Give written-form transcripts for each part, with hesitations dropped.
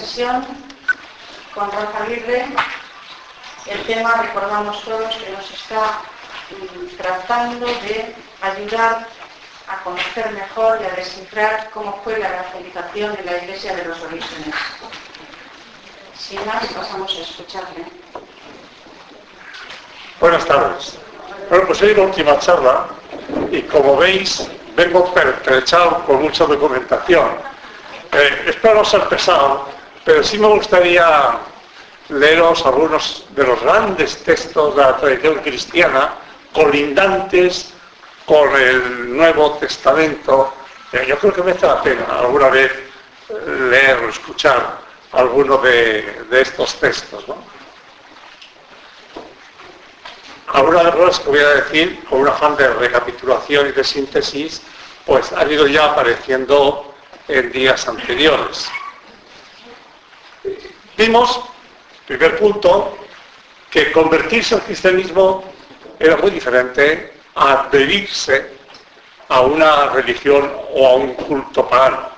sesión con Rafa Aguirre. El tema, recordamos todos, que nos está tratando de ayudar a conocer mejor y a descifrar cómo fue la evangelización de la Iglesia de los Orígenes. Sin más, pasamos a escucharle. Buenas tardes. Bueno, pues hoy es la última charla y como veis vengo pertrechado con mucha documentación. Espero no ser pesado, pero sí me gustaría leeros algunos de los grandes textos de la tradición cristiana colindantes con el Nuevo Testamento. Yo creo que merece la pena alguna vez leer o escuchar alguno de estos textos, ¿no? Algunas de las cosas que voy a decir, con un afán de recapitulación y de síntesis, pues han ido ya apareciendo en días anteriores. Vimos, primer punto, que convertirse al cristianismo era muy diferente a adherirse a una religión o a un culto pagano.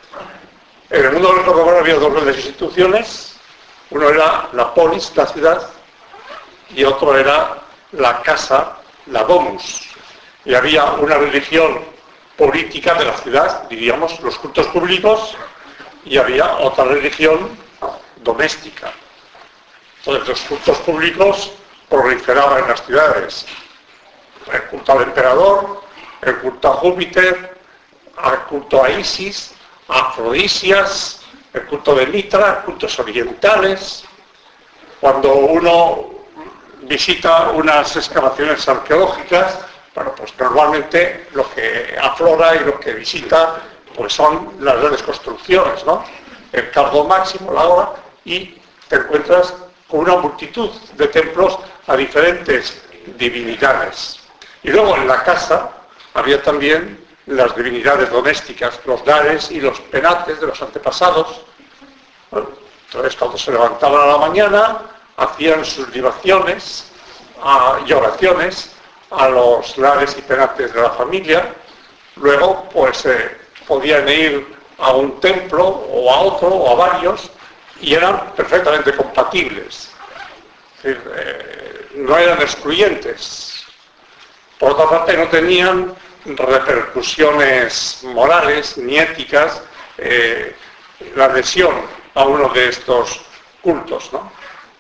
En el mundo greco-romano había dos grandes instituciones, uno era la polis, la ciudad, y otro era la casa, la domus. Y había una religión política de la ciudad, diríamos, los cultos públicos, y había otra religión doméstica. Entonces los cultos públicos proliferaban en las ciudades. El culto al emperador, el culto a Júpiter, el culto a Isis, a Afrodisias, el culto de Mitra, cultos orientales. Cuando uno visita unas excavaciones arqueológicas, bueno, pues normalmente lo que aflora y lo que visita pues son las grandes construcciones, ¿no? El Cardo Máximo, la Hora, y te encuentras con una multitud de templos a diferentes divinidades. Y luego en la casa había también las divinidades domésticas, los dares y los penates de los antepasados. Bueno, entonces cuando se levantaban a la mañana hacían sus libaciones y oraciones a los lares y penates de la familia. Luego pues podían ir a un templo o a otro o a varios y eran perfectamente compatibles. Es decir, no eran excluyentes. Por otra parte no tenían repercusiones morales ni éticas la adhesión a uno de estos cultos, ¿no?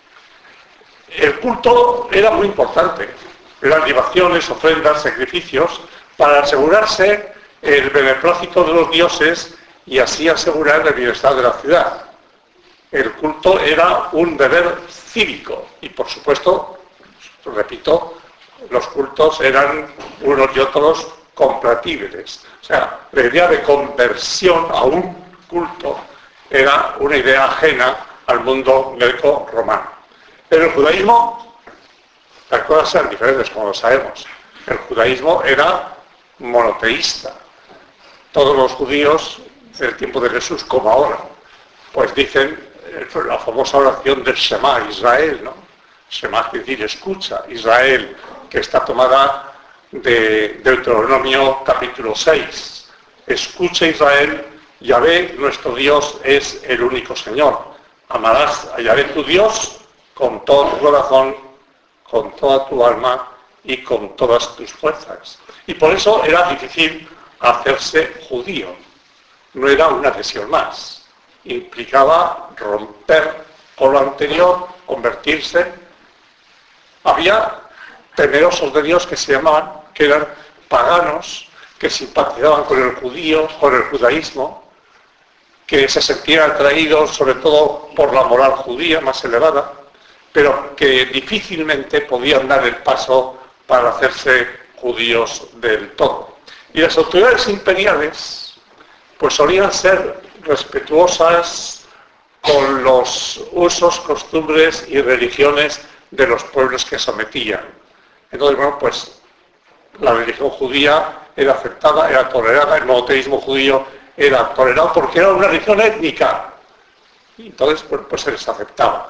El culto era muy importante. Eran libaciones, ofrendas, sacrificios, para asegurarse el beneplácito de los dioses y así asegurar el bienestar de la ciudad. El culto era un deber cívico y, por supuesto, repito, los cultos eran unos y otros compatibles. O sea, la idea de conversión a un culto era una idea ajena al mundo greco-romano. Pero el judaísmo, las cosas eran diferentes, como lo sabemos. El judaísmo era monoteísta. Todos los judíos del tiempo de Jesús, como ahora, pues dicen la famosa oración del Shema Israel, ¿no? Shema quiere decir escucha, Israel, que está tomada de Deuteronomio capítulo 6. Escucha Israel, Yahvé, nuestro Dios, es el único Señor. Amarás a Yahvé tu Dios con todo tu corazón, con toda tu alma y con todas tus fuerzas. Y por eso era difícil hacerse judío. No era una adhesión más. Implicaba romper con lo anterior, convertirse. Había temerosos de Dios que se llamaban, que eran paganos, que simpatizaban con el judío, con el judaísmo, que se sentían atraídos sobre todo por la moral judía más elevada, pero que difícilmente podían dar el paso para hacerse judíos del todo. Y las autoridades imperiales pues solían ser respetuosas con los usos, costumbres y religiones de los pueblos que sometían. Entonces, bueno, pues la religión judía era aceptada, era tolerada, el monoteísmo judío era tolerado porque era una religión étnica. Y entonces, pues se les aceptaba.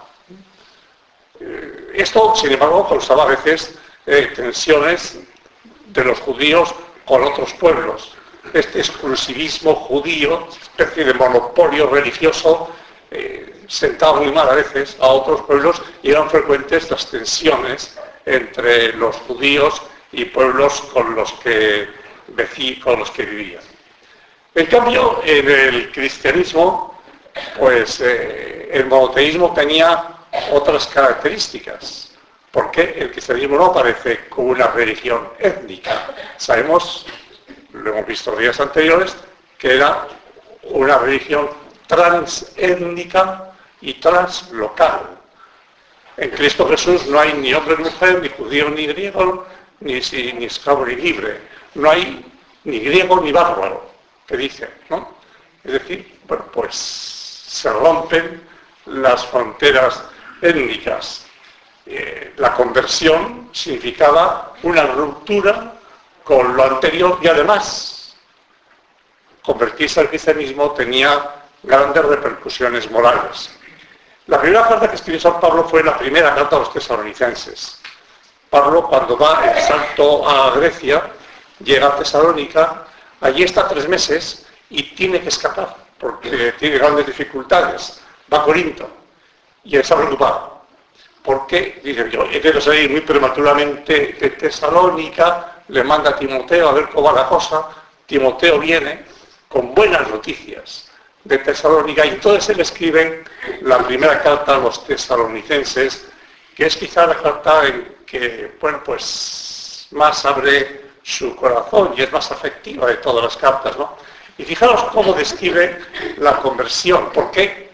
Esto, sin embargo, causaba a veces tensiones de los judíos con otros pueblos. Este exclusivismo judío, especie de monopolio religioso, sentaba muy mal a veces a otros pueblos y eran frecuentes las tensiones entre los judíos y pueblos con los que vivían. En cambio, en el cristianismo, pues el monoteísmo tenía otras características, porque el cristianismo no aparece como una religión étnica. Sabemos, lo hemos visto días anteriores, que era una religión transétnica y translocal. En Cristo Jesús no hay ni hombre ni mujer, ni judío ni griego, ni esclavo ni libre. No hay ni griego ni bárbaro, que dice, ¿no? Es decir, bueno, pues se rompen las fronteras étnicas. La conversión significaba una ruptura con lo anterior y además convertirse al cristianismo tenía grandes repercusiones morales. La primera carta que escribió San Pablo fue la primera carta a los tesalonicenses. Pablo, cuando da el salto a Grecia, llega a Tesalónica, allí está 3 meses y tiene que escapar porque tiene grandes dificultades. Va a Corinto y está preocupado. Porque, dice, yo he querido salir muy prematuramente de Tesalónica, le manda a Timoteo a ver cómo va la cosa. Timoteo viene con buenas noticias de Tesalónica y entonces él escribe la primera carta a los tesalonicenses, que es quizá la carta en que, bueno, pues más abre su corazón y es más afectiva de todas las cartas, ¿no? Y fijaros cómo describe la conversión, porque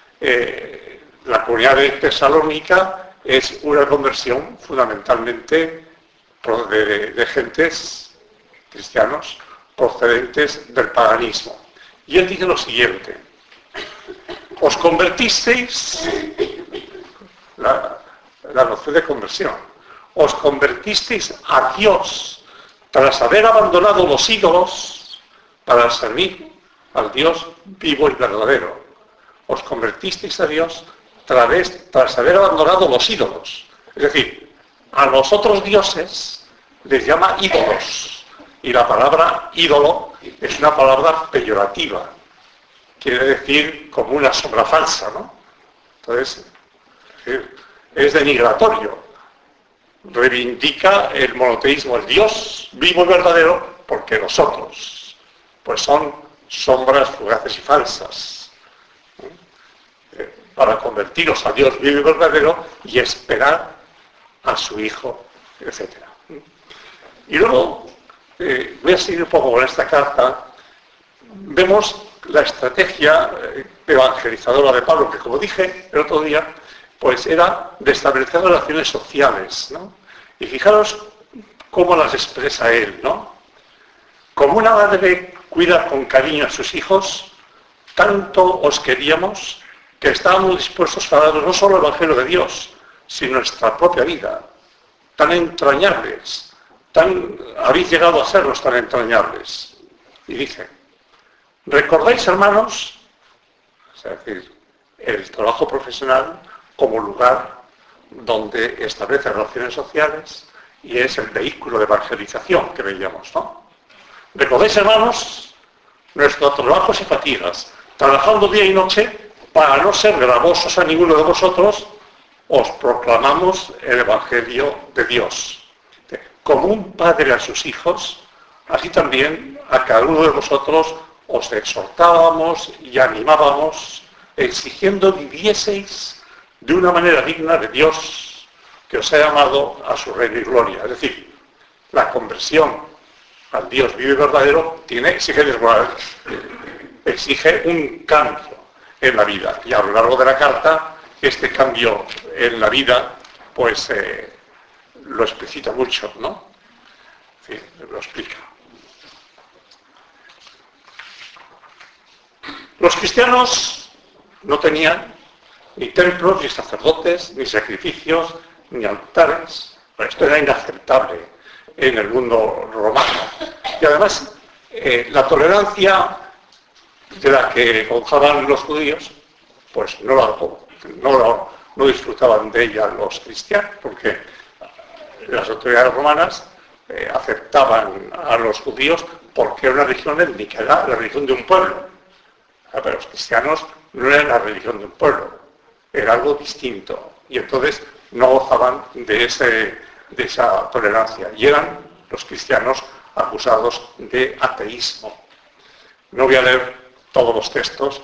la comunidad de Tesalónica es una conversión fundamentalmente de gentes cristianos procedentes del paganismo. Y él dice lo siguiente: os convertisteis, la noción de conversión, os convertisteis a Dios tras haber abandonado los ídolos para servir al Dios vivo y verdadero. Os convertisteis a Dios tras haber abandonado los ídolos. Es decir, a los otros dioses les llama ídolos. Y la palabra ídolo es una palabra peyorativa. Quiere decir como una sombra falsa, ¿no? Entonces, es denigratorio. Reivindica el monoteísmo, el Dios vivo y verdadero, porque los otros, pues son sombras fugaces y falsas. Para convertiros a Dios vivo y verdadero y esperar a su Hijo, etc. Y luego, voy a seguir un poco con esta carta. Vemos la estrategia evangelizadora de Pablo, que como dije el otro día, pues era de establecer relaciones sociales, ¿no? Y fijaros cómo las expresa él, ¿no? Como una madre cuida con cariño a sus hijos, tanto os queríamos que estábamos dispuestos a daros no solo el Evangelio de Dios, sino nuestra propia vida, tan entrañables, habéis llegado a serlos tan entrañables. Y dice, ¿recordáis, hermanos? Es decir, el trabajo profesional como lugar donde establece relaciones sociales y es el vehículo de evangelización que veíamos, ¿no? ¿Recordáis, hermanos, nuestros trabajos y fatigas, trabajando día y noche para no ser gravosos a ninguno de vosotros, os proclamamos el Evangelio de Dios? Como un padre a sus hijos, así también a cada uno de vosotros os exhortábamos y animábamos, exigiendo vivieseis de una manera digna de Dios, que os ha llamado a su reino y gloria. Es decir, la conversión al Dios vivo y verdadero tiene exigencias morales, exige un cambio en la vida. Y a lo largo de la carta, este cambio en la vida, pues lo explicita mucho, ¿no? Sí, lo explica. Los cristianos no tenían ni templos, ni sacerdotes, ni sacrificios, ni altares. Esto era inaceptable en el mundo romano. Y además, la tolerancia de la que gozaban los judíos, pues no disfrutaban de ella los cristianos, porque las autoridades romanas aceptaban a los judíos porque era una religión étnica, era la religión de un pueblo. Pero los cristianos no eran la religión de un pueblo, era algo distinto. Y entonces no gozaban de esa tolerancia. Y eran los cristianos acusados de ateísmo. No voy a leer todos los textos.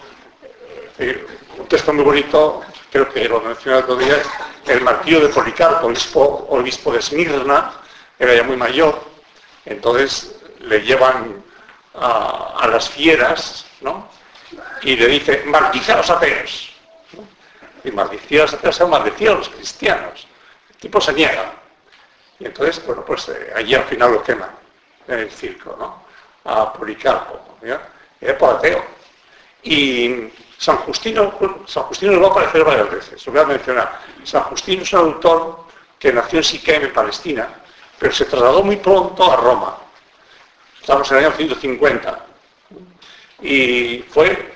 Un texto muy bonito, creo que lo mencioné el otro día, es el martirio de Policarpo, obispo de Esmirna, era ya muy mayor, entonces le llevan a las fieras, ¿no? Y le dice, maldice a los ateos. ¿No? Y maldecía a los ateos, se maldecía a los cristianos. El tipo se niega. Y entonces, bueno, pues allí al final lo queman en el circo, ¿no? A Policarpo, ¿ya? Era por ateo. Y San Justino lo va a aparecer varias veces, lo voy a mencionar. San Justino es un autor que nació en Siquem, en Palestina, pero se trasladó muy pronto a Roma. Estamos en el año 150. Y fue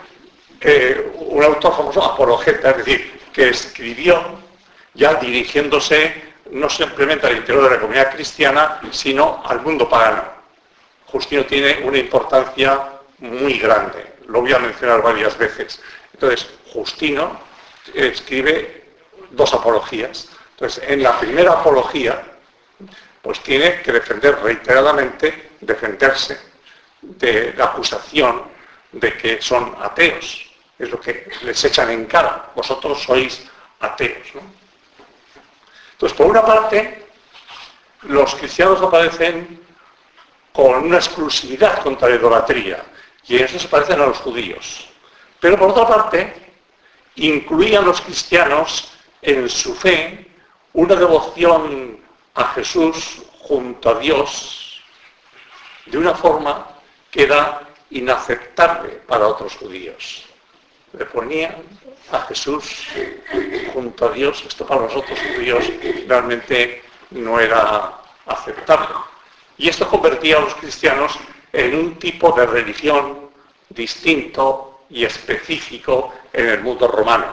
un autor famoso apologeta, es decir, que escribió ya dirigiéndose no simplemente al interior de la comunidad cristiana, sino al mundo pagano. Justino tiene una importancia muy grande, lo voy a mencionar varias veces. Entonces, Justino escribe 2 apologías. Entonces, en la primera apología, pues tiene que defenderse de la acusación de que son ateos. Es lo que les echan en cara. Vosotros sois ateos, ¿no? Entonces, por una parte, los cristianos aparecen con una exclusividad contra la idolatría, y en eso se parecen a los judíos. Pero por otra parte, incluían los cristianos en su fe una devoción a Jesús junto a Dios de una forma que era inaceptable para otros judíos. Le ponían a Jesús junto a Dios, esto para los otros judíos realmente no era aceptable. Y esto convertía a los cristianos en un tipo de religión distinto y específico en el mundo romano.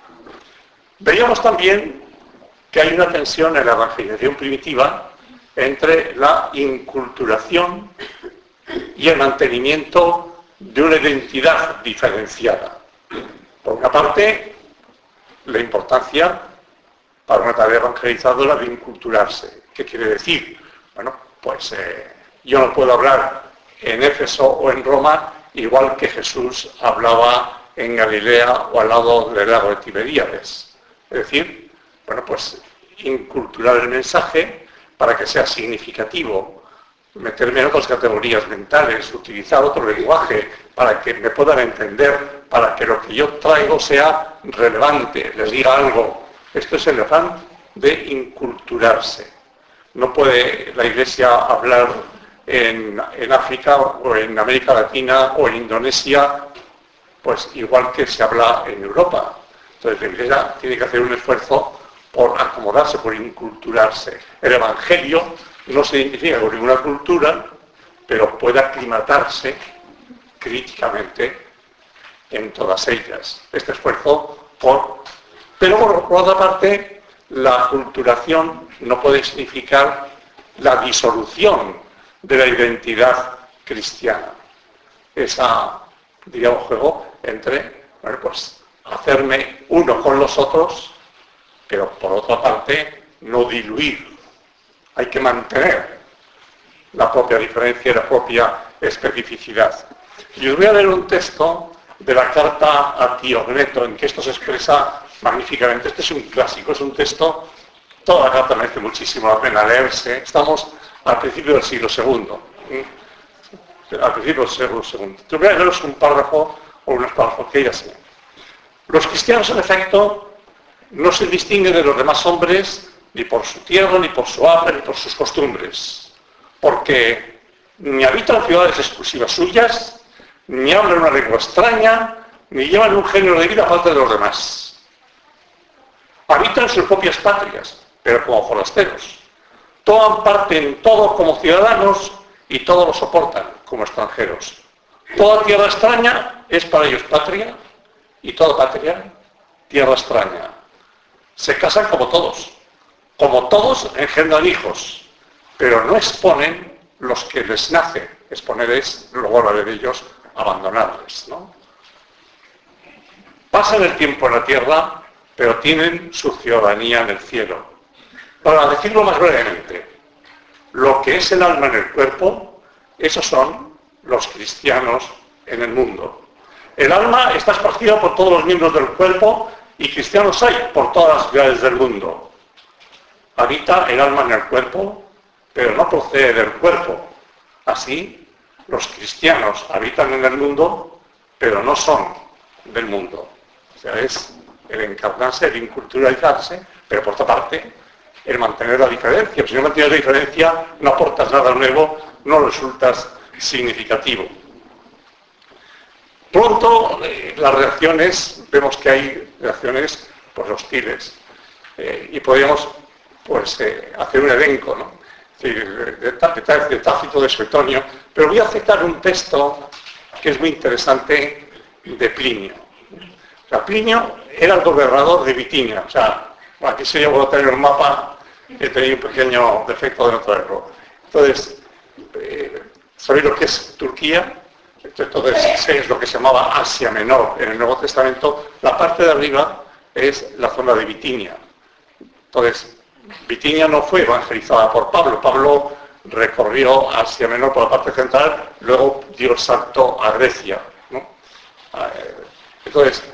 Veíamos también que hay una tensión en la evangelización primitiva entre la inculturación y el mantenimiento de una identidad diferenciada. Por una parte, la importancia para una tarea evangelizadora de inculturarse. ¿Qué quiere decir? Bueno, pues yo no puedo hablar en Éfeso o en Roma igual que Jesús hablaba en Galilea o al lado del lago de Tiberíades. Es decir, bueno, pues inculturar el mensaje para que sea significativo, meterme en otras categorías mentales, utilizar otro lenguaje para que me puedan entender, para que lo que yo traigo sea relevante, les diga algo. Esto es el afán de inculturarse. No puede la Iglesia hablar en África o en América Latina o en Indonesia, pues igual que se habla en Europa. Entonces la Iglesia tiene que hacer un esfuerzo por acomodarse, por inculturarse. El Evangelio no se identifica con ninguna cultura, pero puede aclimatarse críticamente en todas ellas. Este esfuerzo Pero por otra parte, la culturación no puede significar la disolución de la identidad cristiana. Esa, digamos, juego entre, bueno, pues hacerme uno con los otros, pero por otra parte no diluir. Hay que mantener la propia diferencia y la propia especificidad. Y os voy a leer un texto de la carta a Diogneto, en que esto se expresa magníficamente. Este es un clásico, es un texto, toda la carta merece muchísimo la pena leerse. Estamos al principio del siglo II. Al principio del siglo II. Te voy a leeros un párrafo o unos párrafos que hay así. Los cristianos, en efecto, no se distinguen de los demás hombres ni por su tierra, ni por su hambre, ni por sus costumbres, porque ni habitan ciudades exclusivas suyas, ni hablan una lengua extraña, ni llevan un género de vida aparte de los demás. Habitan sus propias patrias, pero como forasteros. Toman parte en todo como ciudadanos y todo lo soportan como extranjeros. Toda tierra extraña es para ellos patria y toda patria tierra extraña. Se casan como todos engendran hijos, pero no exponen los que les nacen. Exponer es, luego hablaré de ellos, abandonarles, ¿no? Pasan el tiempo en la tierra, pero tienen su ciudadanía en el cielo. Para decirlo más brevemente, lo que es el alma en el cuerpo, esos son los cristianos en el mundo. El alma está esparcida por todos los miembros del cuerpo y cristianos hay por todas las ciudades del mundo. Habita el alma en el cuerpo, pero no procede del cuerpo. Así, los cristianos habitan en el mundo, pero no son del mundo. O sea, es el encarnarse, el inculturalizarse, pero por otra parte, el mantener la diferencia. Si no mantienes la diferencia, no aportas nada nuevo, no resultas significativo. Pronto, las reacciones, vemos que hay reacciones pues, hostiles. Y podríamos pues, hacer un elenco, ¿no? De Tácito, de Suetonio, pero voy a citar un texto que es muy interesante de Plinio. O sea, Plinio era el gobernador de Bitinia. O sea, aquí se llevó a tener un mapa que tenía un pequeño defecto de no traerlo. Entonces, ¿sabéis lo que es Turquía? Entonces, es lo que se llamaba Asia Menor en el Nuevo Testamento. La parte de arriba es la zona de Bitinia. Entonces, Bitinia no fue evangelizada por Pablo. Pablo recorrió Asia Menor por la parte central, luego dio el salto a Grecia, ¿no? Entonces,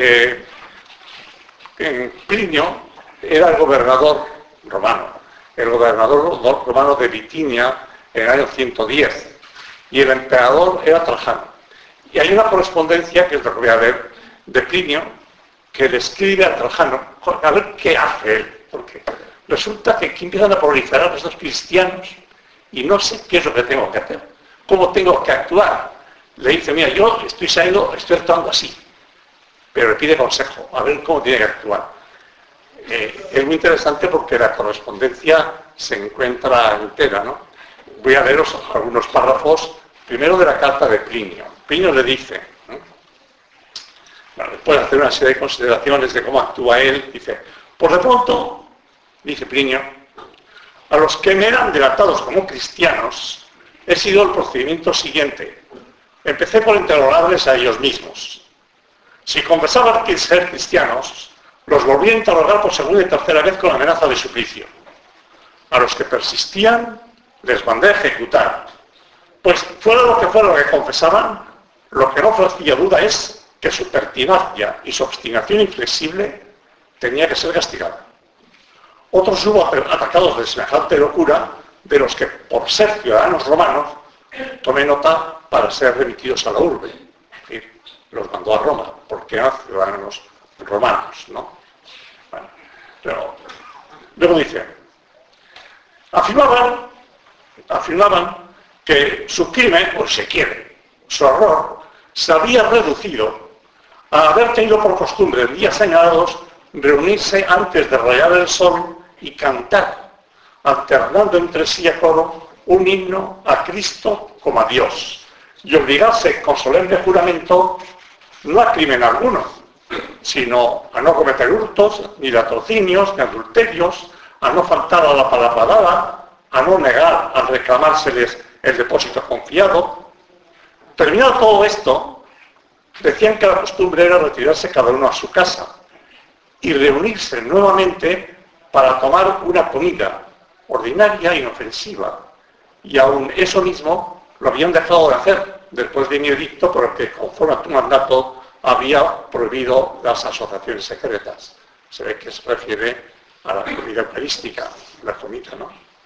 Plinio era el gobernador romano. El gobernador romano de Bitinia en el año 110. Y el emperador era Trajano. Y hay una correspondencia, que es lo que voy a ver, de Plinio, que le escribe a Trajano, a ver qué hace él. Porque resulta que aquí empiezan a proliferar estos cristianos y no sé qué es lo que tengo que hacer, cómo tengo que actuar. Le dice, mira, yo estoy actuando así, pero le pide consejo, a ver cómo tiene que actuar. Es muy interesante porque la correspondencia se encuentra entera, ¿no? Voy a leeros algunos párrafos, primero de la carta de Plinio. Plinio le dice, ¿no? Bueno, después de hacer una serie de consideraciones de cómo actúa él, dice, por de pronto, dice Plinio, a los que me eran delatados como cristianos, he sido el procedimiento siguiente. Empecé por interrogarles a ellos mismos. Si confesaban que ser cristianos, los volví a interrogar por segunda y tercera vez con amenaza de suplicio. A los que persistían, les mandé a ejecutar. Pues fuera lo que confesaban, lo que no ofrecía duda es que su pertinacia y su obstinación inflexible tenía que ser castigada. Otros hubo atacados de semejante locura, de los que, por ser ciudadanos romanos, tomé nota para ser remitidos a la urbe. Es decir, los mandó a Roma, porque eran ciudadanos romanos, ¿no? Bueno, pero luego dice, afirmaban que su crimen, o si se quiere, su error, se había reducido a haber tenido por costumbre en días señalados reunirse antes de rayar el sol y cantar, alternando entre sí a coro un himno a Cristo como a Dios, y obligarse con solemne juramento no a crimen alguno, sino a no cometer hurtos, ni latrocinios, ni adulterios, a no faltar a la palabra dada, a no negar al reclamárseles el depósito confiado. Terminado todo esto, decían que la costumbre era retirarse cada uno a su casa y reunirse nuevamente para tomar una comida ordinaria e inofensiva. Y aún eso mismo lo habían dejado de hacer después de mi edicto, por el que, conforme a tu mandato, había prohibido las asociaciones secretas. Se ve que se refiere a la comida eucarística, la comida, ¿no?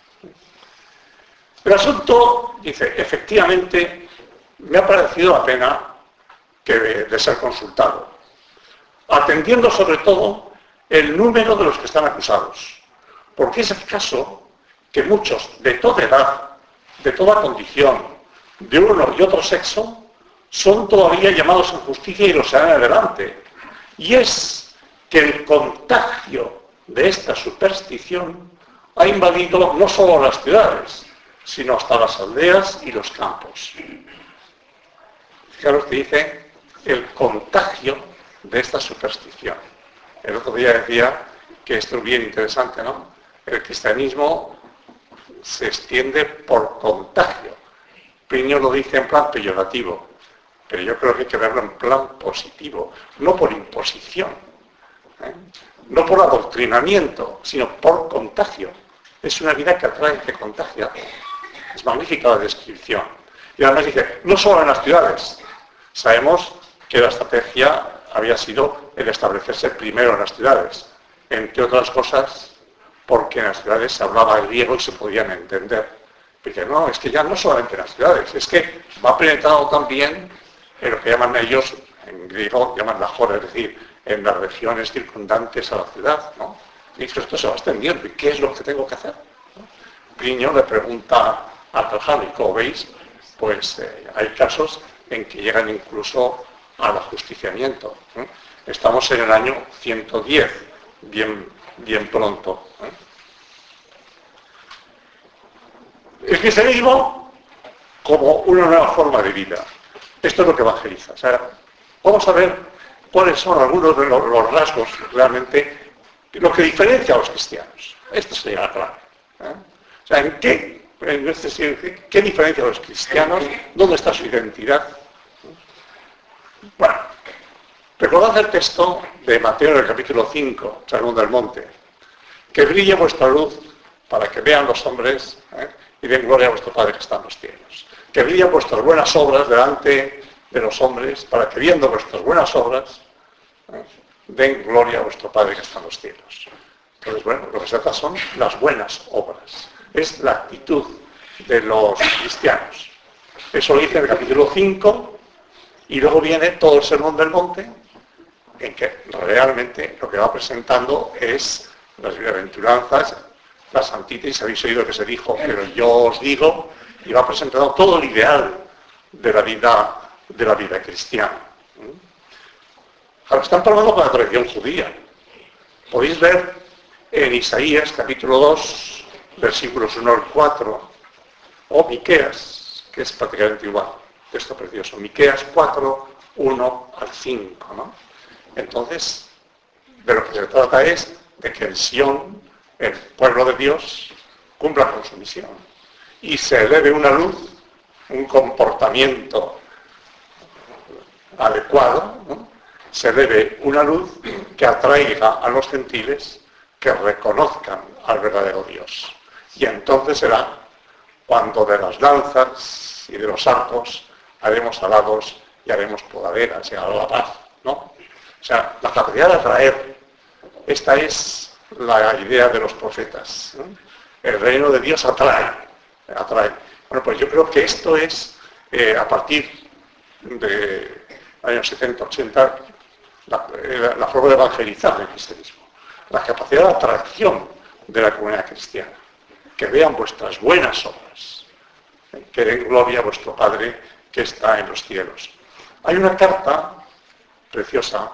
El asunto, dice, efectivamente, me ha parecido la pena de ser consultado, atendiendo sobre todo el número de los que están acusados, porque es el caso que muchos, de toda edad, de toda condición, de uno y otro sexo, son todavía llamados en justicia y los serán adelante. Y es que el contagio de esta superstición ha invadido no solo las ciudades, sino hasta las aldeas y los campos. Fijaros que dice el contagio de esta superstición. El otro día decía que esto es bien interesante, ¿no? El cristianismo se extiende por contagio. Plinio lo dice en plan peyorativo, pero yo creo que hay que verlo en plan positivo, no por imposición. ¿eh? No por adoctrinamiento, sino por contagio. Es una vida que atrae, que contagia. Es magnífica la descripción. Y además dice, no solo en las ciudades. Sabemos que la estrategia había sido el establecerse primero en las ciudades, entre otras cosas porque en las ciudades se hablaba griego y se podían entender. Porque no, es que ya no solamente en las ciudades, es que va penetrado también en lo que llaman ellos, en griego, llaman la jora, es decir, en las regiones circundantes a la ciudad, ¿no? Y esto se va extendiendo, ¿y qué es lo que tengo que hacer? ¿No? Plinio le pregunta a Trajano, y como veis, pues hay casos en que llegan incluso al ajusticiamiento. Estamos en el año 110, bien pronto. El cristianismo como una nueva forma de vida. Esto es lo que evangeliza. O sea, vamos a ver cuáles son algunos de los rasgos realmente, lo que diferencia a los cristianos. Esto sería la clave. O sea, ¿qué diferencia a los cristianos? ¿Dónde está su identidad? Bueno, recordad el texto de Mateo en el capítulo 5, Sermón del Monte. Que brille vuestra luz para que vean los hombres y den gloria a vuestro Padre que está en los cielos. Que brillen vuestras buenas obras delante de los hombres para que viendo vuestras buenas obras den gloria a vuestro Padre que está en los cielos. Entonces, bueno, lo que se trata son las buenas obras. Es la actitud de los cristianos. Eso lo dice en el capítulo 5 y luego viene todo el Sermón del Monte en que realmente lo que va presentando es las bienaventuranzas, las antítesis, habéis oído que se dijo, pero yo os digo, y va presentando todo el ideal de la vida cristiana. Ahora están probando con la tradición judía. Podéis ver en Isaías capítulo 2, versículos 1 al 4, o Miqueas, que es prácticamente igual, texto precioso, Miqueas 4, 1 al 5, ¿no? Entonces, de lo que se trata es de que en Sión, el pueblo de Dios, cumpla con su misión y se eleve una luz, un comportamiento adecuado, ¿no? Se eleve una luz que atraiga a los gentiles que reconozcan al verdadero Dios. Y entonces será cuando de las danzas y de los arcos haremos alados y haremos podaderas y hará la paz, ¿no? O sea, la capacidad de atraer, esta es la idea de los profetas, ¿no? El reino de Dios atrae. Bueno, pues yo creo que esto es, a partir de años 70, 80, la forma de evangelizar el cristianismo. La capacidad de atracción de la comunidad cristiana. Que vean vuestras buenas obras. Que den gloria a vuestro Padre que está en los cielos. Hay una carta preciosa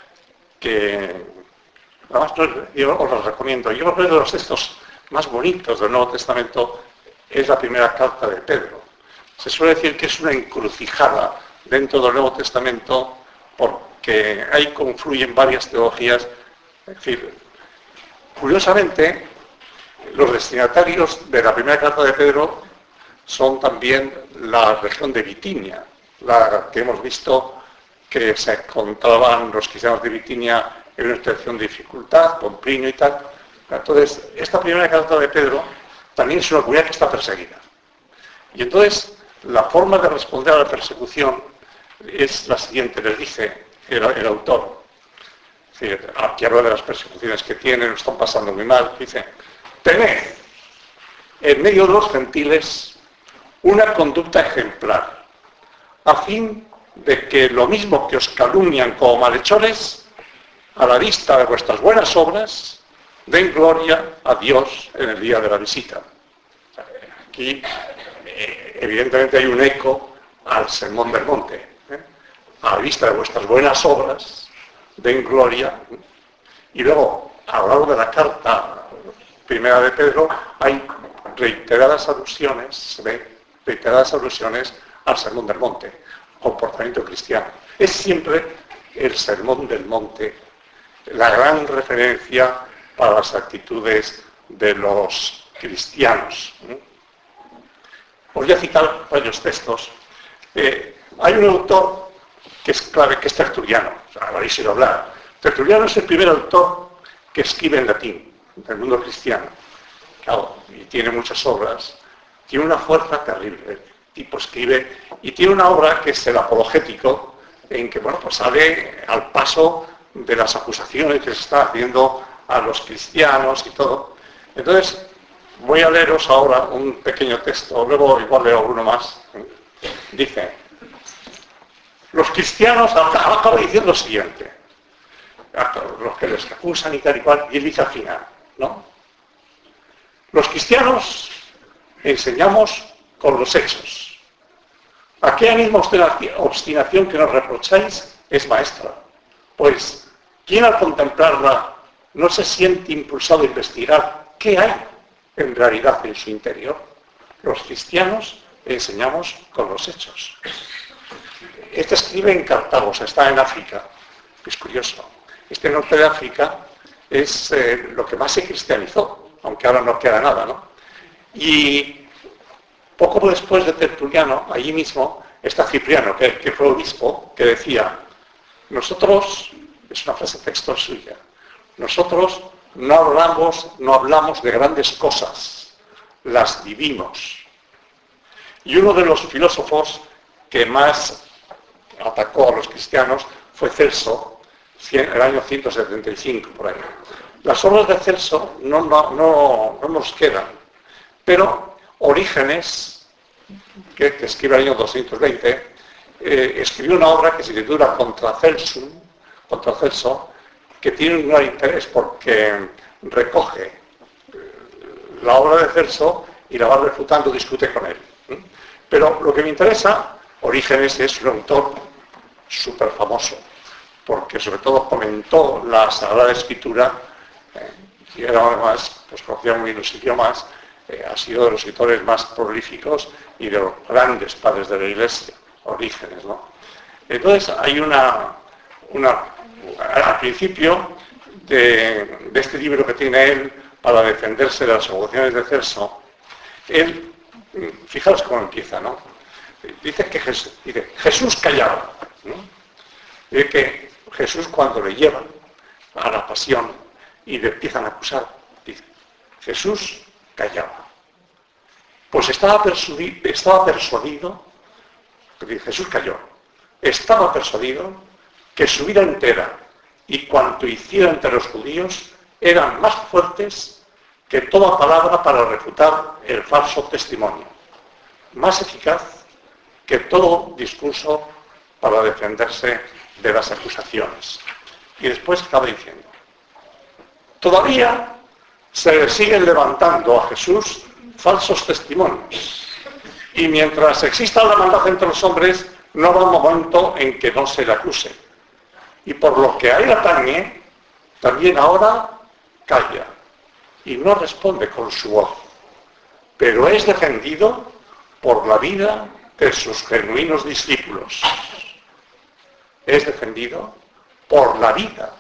que, además, yo os la recomiendo. Yo creo que de los textos más bonitos del Nuevo Testamento es la primera carta de Pedro. Se suele decir que es una encrucijada dentro del Nuevo Testamento porque ahí confluyen varias teologías. Es decir, curiosamente, los destinatarios de la primera carta de Pedro son también la región de Bitinia, la que hemos visto que se encontraban los cristianos de Bitinia en una situación de dificultad, con Plinio y tal. Entonces, esta primera carta de Pedro también es una comunidad que está perseguida. Y entonces, la forma de responder a la persecución es la siguiente, les dice el autor. Es decir, aquí habla de las persecuciones que tienen, lo están pasando muy mal. Dice, tened en medio de los gentiles una conducta ejemplar, a fin de que lo mismo que os calumnian como malhechores, a la vista de vuestras buenas obras, den gloria a Dios en el día de la visita. Aquí, evidentemente, hay un eco al Sermón del Monte. A la vista de vuestras buenas obras, den gloria. Y luego, a lo largo de la carta primera de Pedro, hay reiteradas alusiones al Sermón del Monte, comportamiento cristiano. Es siempre el Sermón del Monte la gran referencia para las actitudes de los cristianos. Os voy a citar varios textos. Hay un autor que es clave, que es tertuliano, o sea, lo habéis oído hablar, Tertuliano es el primer autor que escribe en latín, del mundo cristiano. Claro, y tiene muchas obras. Tiene una fuerza terrible. El tipo escribe, y tiene una obra que es el Apologético, en que, bueno, pues sale al paso de las acusaciones que se está haciendo a los cristianos y todo. Entonces, voy a leeros ahora un pequeño texto, luego igual leo uno más. Dice, los cristianos, acaba diciendo lo siguiente, los que les acusan y tal y cual, y él dice al final, ¿no? Los cristianos enseñamos con los hechos. Aquella misma obstinación que nos reprocháis es maestra, pues quien al contemplarla no se siente impulsado a investigar qué hay en realidad en su interior. Los cristianos enseñamos con los hechos. Este escribe en Cartago, o sea, está en África. Es curioso. Este norte de África es lo que más se cristianizó, aunque ahora no queda nada, ¿no? Y poco después de Tertuliano, allí mismo, está Cipriano, que fue obispo, que decía, nosotros, es una frase textual suya, nosotros no hablamos de grandes cosas, las vivimos. Y uno de los filósofos que más atacó a los cristianos fue Celso, en el año 175, por ahí. Las obras de Celso no nos quedan, pero Orígenes, que escribe el año 220, escribió una obra que se titula Contra Celso, que tiene un gran interés porque recoge la obra de Celso y la va refutando, discute con él. Pero lo que me interesa, Orígenes es un autor súper famoso, porque sobre todo comentó la Sagrada Escritura, y era además, pues conocía muy bien los idiomas, ha sido de los escritores más prolíficos y de los grandes padres de la Iglesia, Orígenes, ¿no? Entonces hay al principio de este libro que tiene él para defenderse de las acusaciones de Celso, él, fijaros cómo empieza, ¿no? Dice que Jesús callaba, ¿no? Dice que Jesús, cuando le llevan a la pasión y le empiezan a acusar, dice, Jesús callaba. Pues estaba persuadido, Jesús calló, estaba persuadido que su vida entera y cuanto hiciera entre los judíos eran más fuertes que toda palabra para refutar el falso testimonio, más eficaz que todo discurso para defenderse de las acusaciones. Y después acaba diciendo, todavía se le siguen levantando a Jesús falsos testimonios, y mientras exista la maldad entre los hombres, no habrá un momento en que no se le acuse. Y por lo que a él atañe, también ahora calla y no responde con su voz, pero es defendido por la vida de sus genuinos discípulos. Es defendido por la vida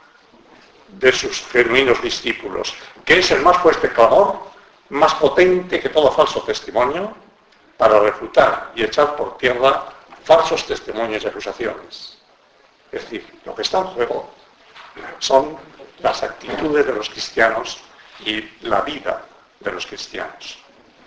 de sus genuinos discípulos, que es el más fuerte clamor, más potente que todo falso testimonio, para refutar y echar por tierra falsos testimonios y acusaciones. Es decir, lo que está en juego son las actitudes de los cristianos y la vida de los cristianos.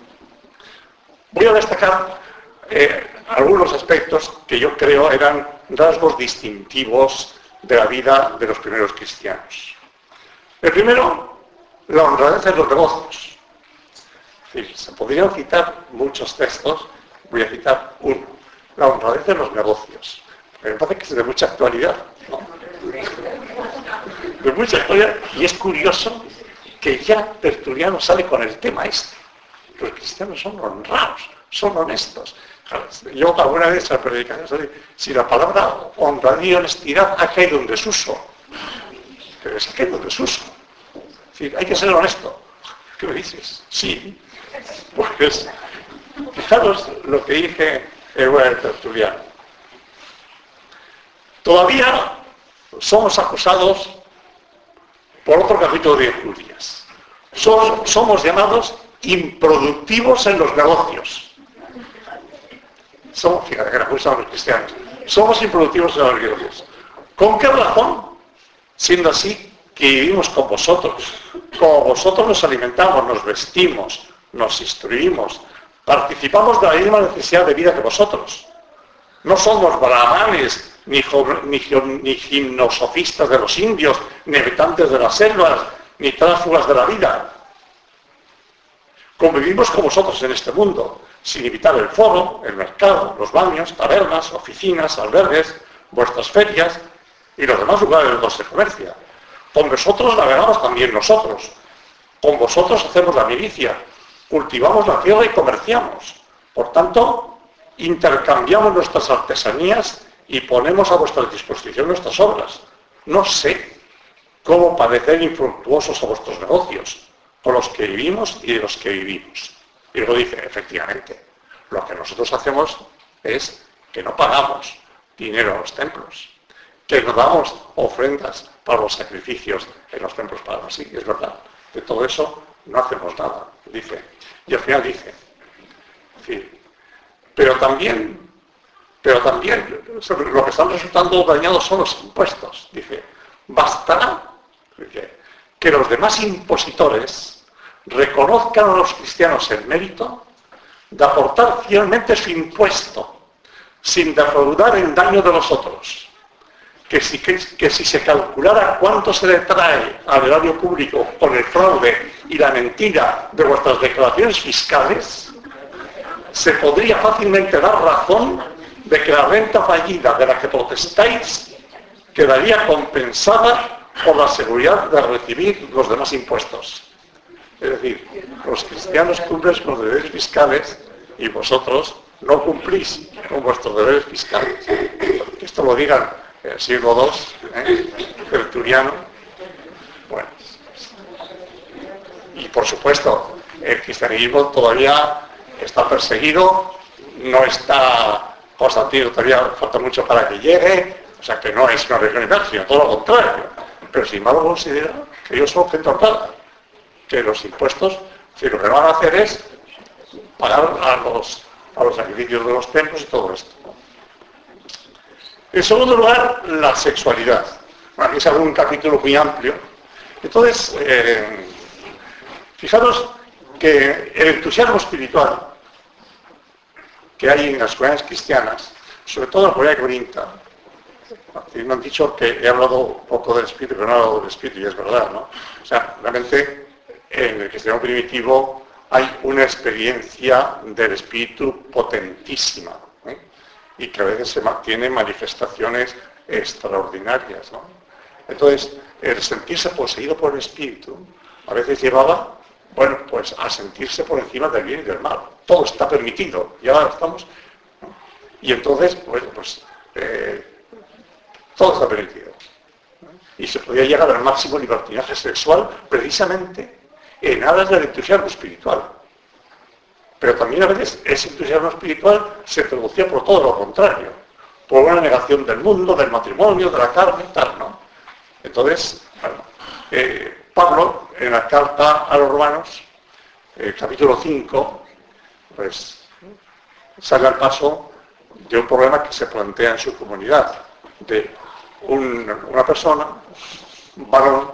Voy a destacar algunos aspectos que yo creo eran rasgos distintivos de la vida de los primeros cristianos. El primero, la honradez de los negocios. Es decir, se podrían citar muchos textos, voy a citar uno, la honradez de los negocios. Me parece que es de mucha actualidad, ¿no? De mucha actualidad, y es curioso que ya Tertuliano sale con el tema este. Los cristianos son honrados, son honestos. Yo alguna vez al predicar, si la palabra honradez y honestidad ha caído en desuso, pero es que ha caído en desuso. Es decir, hay que ser honesto. ¿Qué me dices? Sí. Pues, fijaros lo que dice el Tertuliano. Todavía somos acusados por otro capítulo de injurias. Somos llamados improductivos en los negocios. Fíjate que la acusan los cristianos. Somos improductivos en los negocios. ¿Con qué razón? siendo así que vivimos con vosotros. Como vosotros nos alimentamos, nos vestimos, nos instruimos, participamos de la misma necesidad de vida que vosotros. No somos brahmanes, ni gimnosofistas de los indios, ni habitantes de las selvas, ni tránsfugas de la vida. Convivimos con vosotros en este mundo, sin evitar el foro, el mercado, los baños, tabernas, oficinas, albergues, vuestras ferias y los demás lugares donde se comercia. Con vosotros navegamos también nosotros. Con vosotros hacemos la milicia, cultivamos la tierra y comerciamos. Por tanto, intercambiamos nuestras artesanías y ponemos a vuestra disposición nuestras obras. No sé cómo parecer infructuosos a vuestros negocios, con los que vivimos y de los que vivimos. Y luego dice, efectivamente, lo que nosotros hacemos es que no pagamos dinero a los templos, que nos damos ofrendas para los sacrificios en los templos paganos. Sí, es verdad, de todo eso no hacemos nada, dice. Y al final dice, sí, pero también lo que están resultando dañados son los impuestos. Dice, bastará que los demás impositores reconozcan a los cristianos el mérito de aportar fielmente su impuesto, sin defraudar en daño de los otros. Que si se calculara cuánto se le trae al erario público con el fraude y la mentira de vuestras declaraciones fiscales, se podría fácilmente dar razón de que la renta fallida de la que protestáis quedaría compensada por la seguridad de recibir los demás impuestos. Es decir, los cristianos cumplen con los deberes fiscales y vosotros no cumplís con vuestros deberes fiscales. Que esto lo digan en el siglo II, Tertuliano. Bueno, y por supuesto, el cristianismo todavía está perseguido, no está, Constantino todavía falta mucho para que llegue, o sea que no es una religión universal, sino todo lo contrario. Pero sin embargo considera que ellos son gente honrada, que los impuestos, si lo que van a hacer es pagar a los sacrificios de los templos y todo esto. En segundo lugar, la sexualidad. Bueno, aquí se abre un capítulo muy amplio. Entonces, fijaros que el entusiasmo espiritual que hay en las comunidades cristianas, sobre todo en la comunidad de Corinto, me han dicho que he hablado un poco del espíritu, pero no he hablado del espíritu, y es verdad, ¿no? O sea, realmente en el cristianismo primitivo hay una experiencia del espíritu potentísima, y que a veces se mantienen manifestaciones extraordinarias, ¿no? Entonces, el sentirse poseído por el espíritu a veces llevaba, bueno, pues a sentirse por encima del bien y del mal. Todo está permitido, ya estamos, ¿no? Y entonces, bueno, pues todo está permitido, ¿no? Y se podía llegar al máximo libertinaje sexual precisamente en aras del entusiasmo espiritual. Pero también a veces ese entusiasmo espiritual se traducía por todo lo contrario, por una negación del mundo, del matrimonio, de la carne y tal, ¿no? Entonces, bueno, Pablo, en la carta a los Romanos, capítulo 5, pues sale al paso de un problema que se plantea en su comunidad, de una persona, un varón,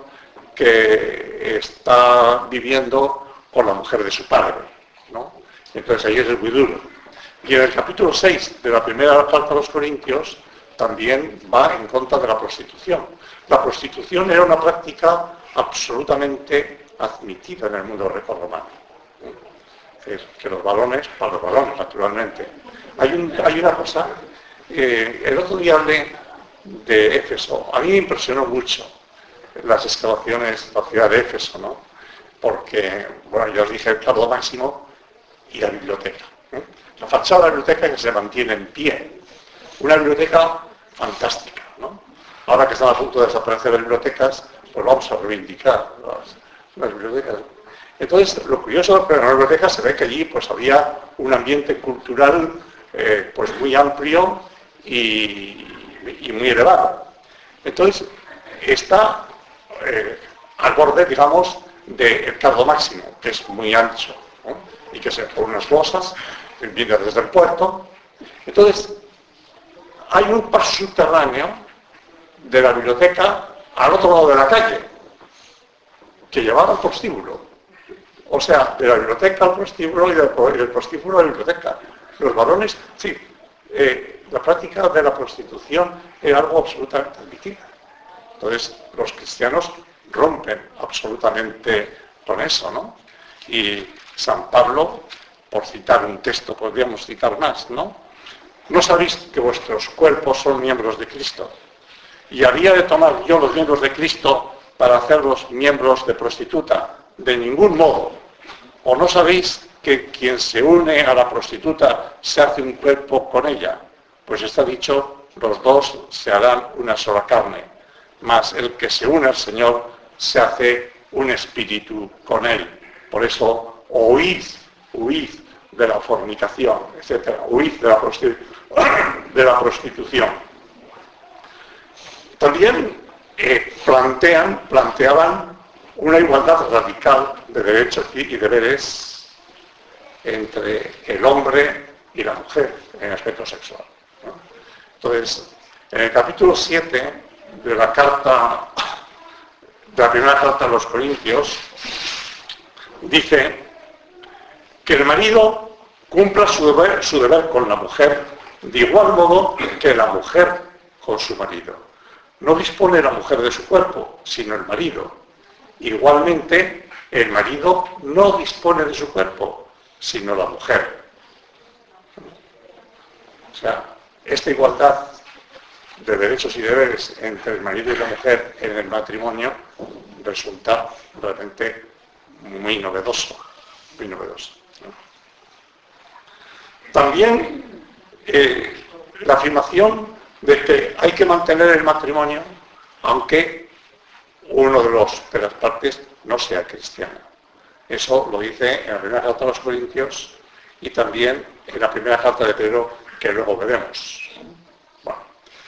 que está viviendo con la mujer de su padre, ¿no? Entonces ahí es muy duro. Y en el capítulo 6 de la primera carta a los Corintios también va en contra de la prostitución. La prostitución era una práctica absolutamente admitida en el mundo grecorromano. Es decir, que los varones, para los varones naturalmente. Hay una cosa, el otro día hablé de Éfeso. A mí me impresionó mucho las excavaciones de la ciudad de Éfeso, ¿no? Porque, bueno, yo os dije el Cardo Máximo y la biblioteca. La fachada de la biblioteca que se mantiene en pie. Una biblioteca fantástica, ¿no? Ahora que están a punto de desaparecer las bibliotecas, pues vamos a reivindicar las bibliotecas. Entonces, lo curioso es que en la biblioteca se ve que allí pues había un ambiente cultural pues muy amplio y muy elevado. Entonces, está al borde, digamos, del Cardo Máximo, que es muy ancho, ¿no? Y que se pone unas losas, viene desde el puerto. Entonces, hay un paso subterráneo de la biblioteca al otro lado de la calle, que llevaba al prostíbulo. O sea, de la biblioteca al prostíbulo y del prostíbulo a la biblioteca. Los varones, sí, la práctica de la prostitución era algo absolutamente admitido. Entonces, los cristianos rompen absolutamente con eso, ¿no? Y San Pablo, por citar un texto, podríamos citar más, ¿no? ¿No sabéis que vuestros cuerpos son miembros de Cristo? ¿Y había de tomar yo los miembros de Cristo para hacerlos miembros de prostituta? De ningún modo. ¿O no sabéis que quien se une a la prostituta se hace un cuerpo con ella? Pues está dicho, los dos se harán una sola carne. Mas el que se une al Señor se hace un espíritu con él. Por eso, huid de la fornicación, etc. Huid de la prostitución. También planteaban una igualdad radical de derechos y deberes entre el hombre y la mujer en aspecto sexual, ¿no? Entonces, en el capítulo 7 de la primera carta a los Corintios, dice que el marido cumpla su deber con la mujer de igual modo que la mujer con su marido. No dispone la mujer de su cuerpo, sino el marido. Igualmente, el marido no dispone de su cuerpo, sino la mujer. O sea, esta igualdad de derechos y deberes entre el marido y la mujer en el matrimonio resulta realmente muy novedoso, muy novedoso, ¿no? También la afirmación de que hay que mantener el matrimonio aunque uno de las partes no sea cristiana. Eso lo dice en la primera carta a los Corintios y también en la primera carta de Pedro, que luego veremos. Bueno.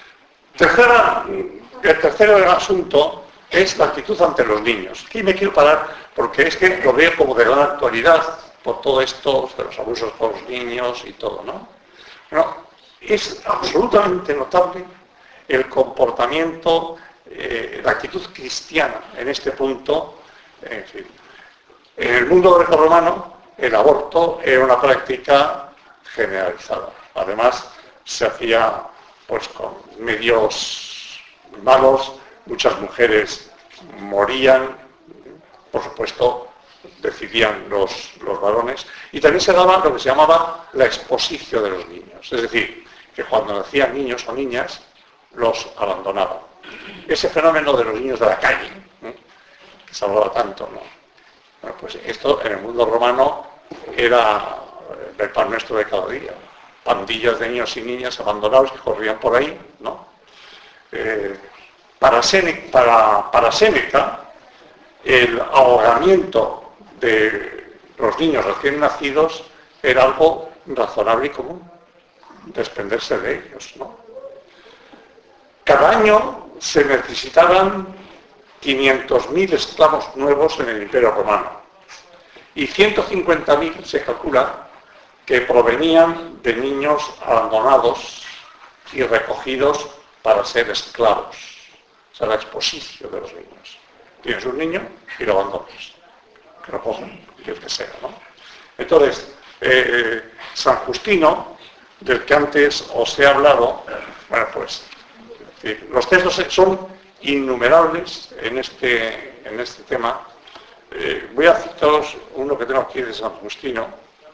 El tercero asunto es la actitud ante los niños. Aquí me quiero parar porque es que lo veo como de gran actualidad por todo esto de los abusos por los niños y todo, ¿no? Bueno, es absolutamente notable el comportamiento, la actitud cristiana en este punto. En fin, en el mundo grecorromano el aborto era una práctica generalizada. Además, se hacía pues con medios malos, muchas mujeres morían, por supuesto, decidían los varones, y también se daba lo que se llamaba la exposición de los niños, es decir, que cuando nacían niños o niñas, los abandonaban. Ese fenómeno de los niños de la calle, que se hablaba tanto, ¿no? Bueno, pues esto en el mundo romano era el pan nuestro de cada día. Pandillas de niños y niñas abandonados que corrían por ahí, ¿no? Para Séneca, el ahogamiento de los niños recién nacidos era algo razonable y común, desprenderse de ellos, ¿no? Cada año se necesitaban 500.000 esclavos nuevos en el Imperio Romano y 150.000 se calcula que provenían de niños abandonados y recogidos para ser esclavos. O sea, la exposición de los niños. Tienes un niño y lo abandonas. Que lo cojan, que el que sea, ¿no? Entonces, San Justino, del que antes os he hablado, bueno, pues, los textos son innumerables en este tema. Voy a citaros uno que tengo aquí de San Justino,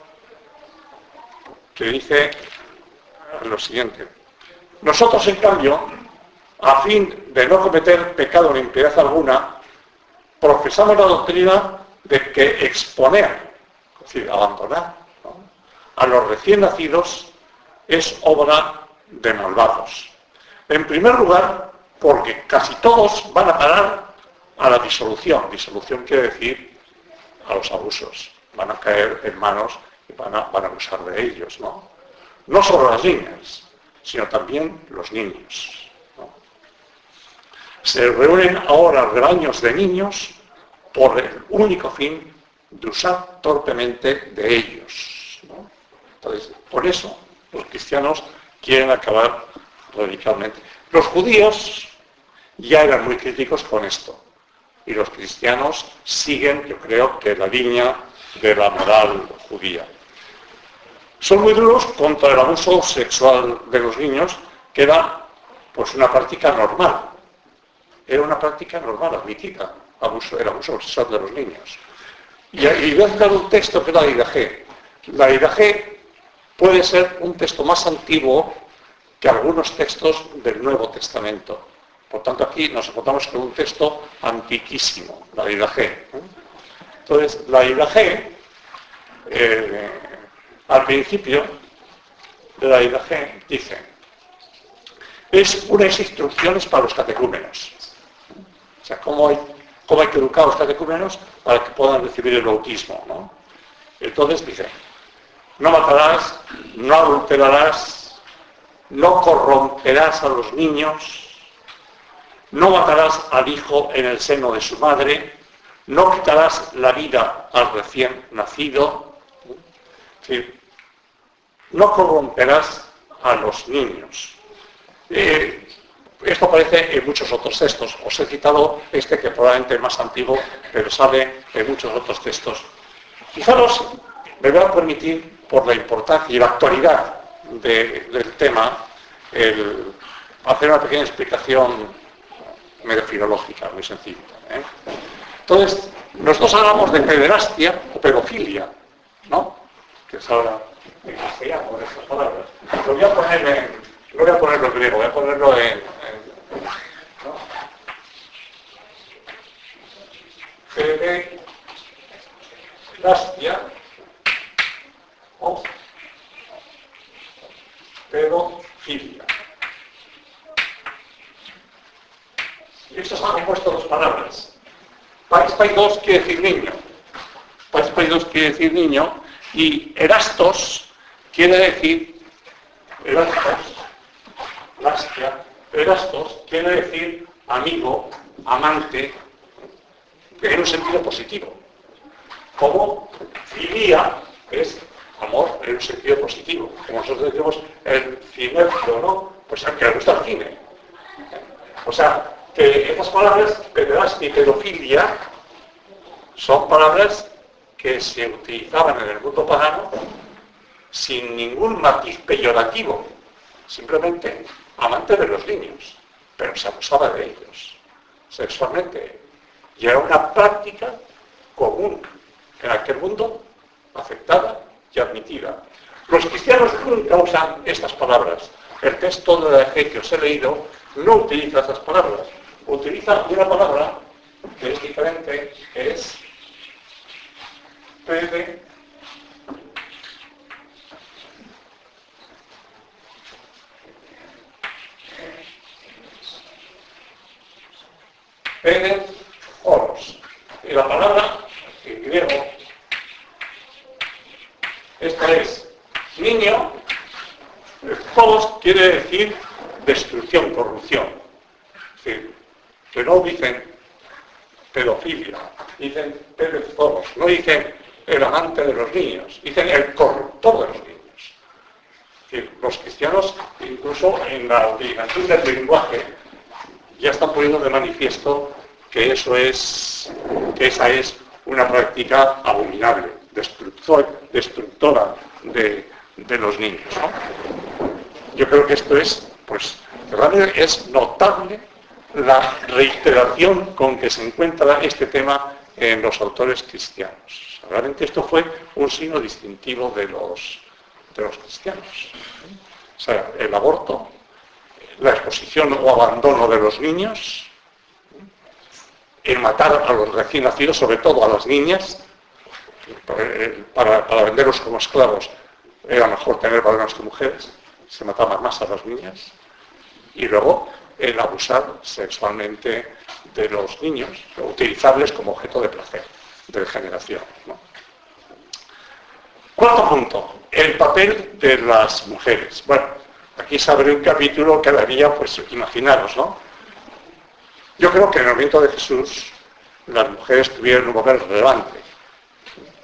que dice lo siguiente: nosotros, en cambio, a fin de no cometer pecado ni impiedad alguna, profesamos la doctrina de que exponer, es decir, abandonar, ¿no?, a los recién nacidos es obra de malvados. En primer lugar, porque casi todos van a parar a la disolución. Disolución quiere decir a los abusos. Van a caer en manos y van a abusar de ellos, ¿no? No solo las niñas, sino también los niños, ¿no? Se reúnen ahora rebaños de niños por el único fin de usar torpemente de ellos, ¿no? Entonces, por eso los cristianos quieren acabar radicalmente. Los judíos ya eran muy críticos con esto. Y los cristianos siguen, yo creo, que la línea de la moral judía. Son muy duros contra el abuso sexual de los niños, que era pues una práctica normal. Era una práctica normal, admitida, el abuso sexual de los niños. Y voy a citar un texto que es la IDG. La IDG puede ser un texto más antiguo que algunos textos del Nuevo Testamento. Por tanto, aquí nos encontramos con un texto antiquísimo, la IDG. Entonces, la IDG, al principio de la IDG, dice, es unas instrucciones para los catecúmenos. O sea, cómo hay que educar a los catecúmenos para que puedan recibir el bautismo, ¿no? Entonces dice, no matarás, no adulterarás, no corromperás a los niños, no matarás al hijo en el seno de su madre, no quitarás la vida al recién nacido, es decir, no corromperás a los niños. Esto aparece en muchos otros textos. Os he citado este que probablemente es más antiguo, pero sale en muchos otros textos. Fijaros, me voy a permitir, por la importancia y la actualidad del tema, hacer una pequeña explicación medio filológica, muy sencilla. Entonces, nosotros hablamos de pederastia o pedofilia, ¿no? Que es ahora en castellano, con estas palabras. Lo voy a ponerlo en griego, voy a ponerlo en ¿no? Pederastia o pedofilia. Y esto se ha compuesto dos palabras. Paidos quiere decir niño. Paidos quiere decir niño. Y erastos quiere decir erastos quiere decir amigo, amante, en un sentido positivo. Como filia es amor en un sentido positivo. Como nosotros decimos el cinéfilo, ¿no? Pues al que le gusta el cine. O sea, que estas palabras, pederastia y pedofilia, son palabras que se utilizaban en el mundo pagano sin ningún matiz peyorativo, simplemente amante de los niños, pero se abusaba de ellos sexualmente. Y era una práctica común en aquel mundo, aceptada y admitida. Los cristianos nunca usan estas palabras. El texto de la IDG que os he leído no utiliza estas palabras. Utiliza una palabra que es diferente, que es oros. Y la palabra en griego, esta es niño, todos quiere decir destrucción, corrupción. Es decir, que no dicen pedofilia, dicen pedoforos, no dicen el amante de los niños, dicen el corruptor de los niños. Es decir, los cristianos, incluso en la utilización del lenguaje, ya están poniendo de manifiesto que esa es una práctica abominable, destructora de los niños, ¿no? Yo creo que esto es, pues, realmente es notable la reiteración con que se encuentra este tema en los autores cristianos. Realmente esto fue un signo distintivo de los cristianos. O sea, el aborto, la exposición o abandono de los niños, el matar a los recién nacidos, sobre todo a las niñas, para venderlos como esclavos, era mejor tener varones que mujeres, se mataban más a las niñas, y luego el abusar sexualmente de los niños, utilizarles como objeto de placer, de degeneración, ¿no? Cuarto punto, el papel de las mujeres. Bueno, aquí se abre un capítulo que daría, pues, imaginaros, ¿no? Yo creo que en el momento de Jesús las mujeres tuvieron un papel relevante.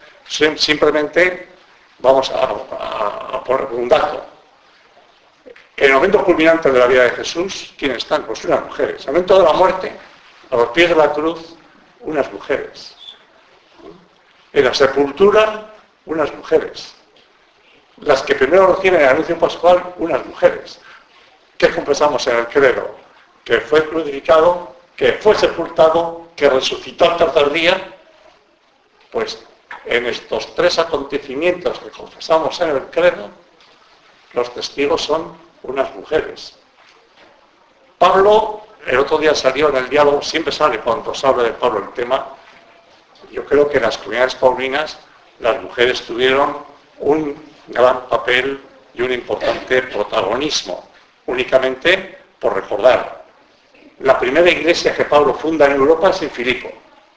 Simplemente vamos a poner un dato. En el momento culminante de la vida de Jesús, ¿quiénes están? Pues unas mujeres. En el momento de la muerte, a los pies de la cruz, unas mujeres. En la sepultura, unas mujeres. Las que primero reciben el anuncio pascual, unas mujeres. ¿Qué confesamos en el credo? Que fue crucificado, que fue sepultado, que resucitó al tercer día. Pues en estos tres acontecimientos que confesamos en el credo, los testigos son unas mujeres. Pablo, el otro día salió en el diálogo, siempre sale cuando se habla de Pablo el tema. Yo creo que en las comunidades paulinas las mujeres tuvieron un gran papel y un importante protagonismo, únicamente por recordar. La primera iglesia que Pablo funda en Europa es en Filipo,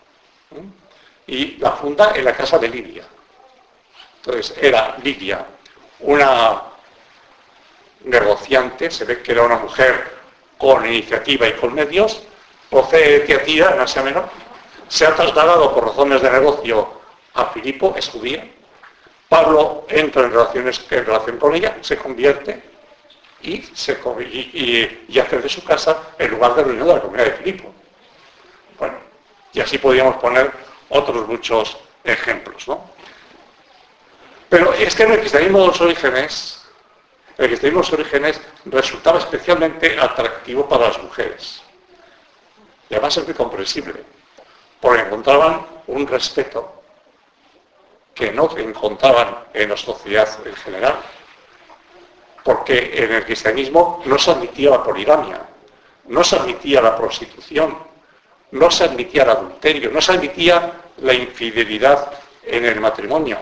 y la funda en la casa de Lidia. Entonces era Lidia una negociante, se ve que era una mujer con iniciativa y con medios, procede de Tiatira, en Asia Menor, se ha trasladado por razones de negocio a Filipo, es judía. Pablo entra en relación con ella, se convierte y hace de su casa el lugar de reunión de la comunidad de Filipo. Bueno, y así podríamos poner otros muchos ejemplos, ¿no? Pero es que en el cristianismo de los orígenes, resultaba especialmente atractivo para las mujeres. Y además es muy comprensible, porque encontraban un respeto que no encontraban en la sociedad en general, porque en el cristianismo no se admitía la poligamia, no se admitía la prostitución, no se admitía el adulterio, no se admitía la infidelidad en el matrimonio.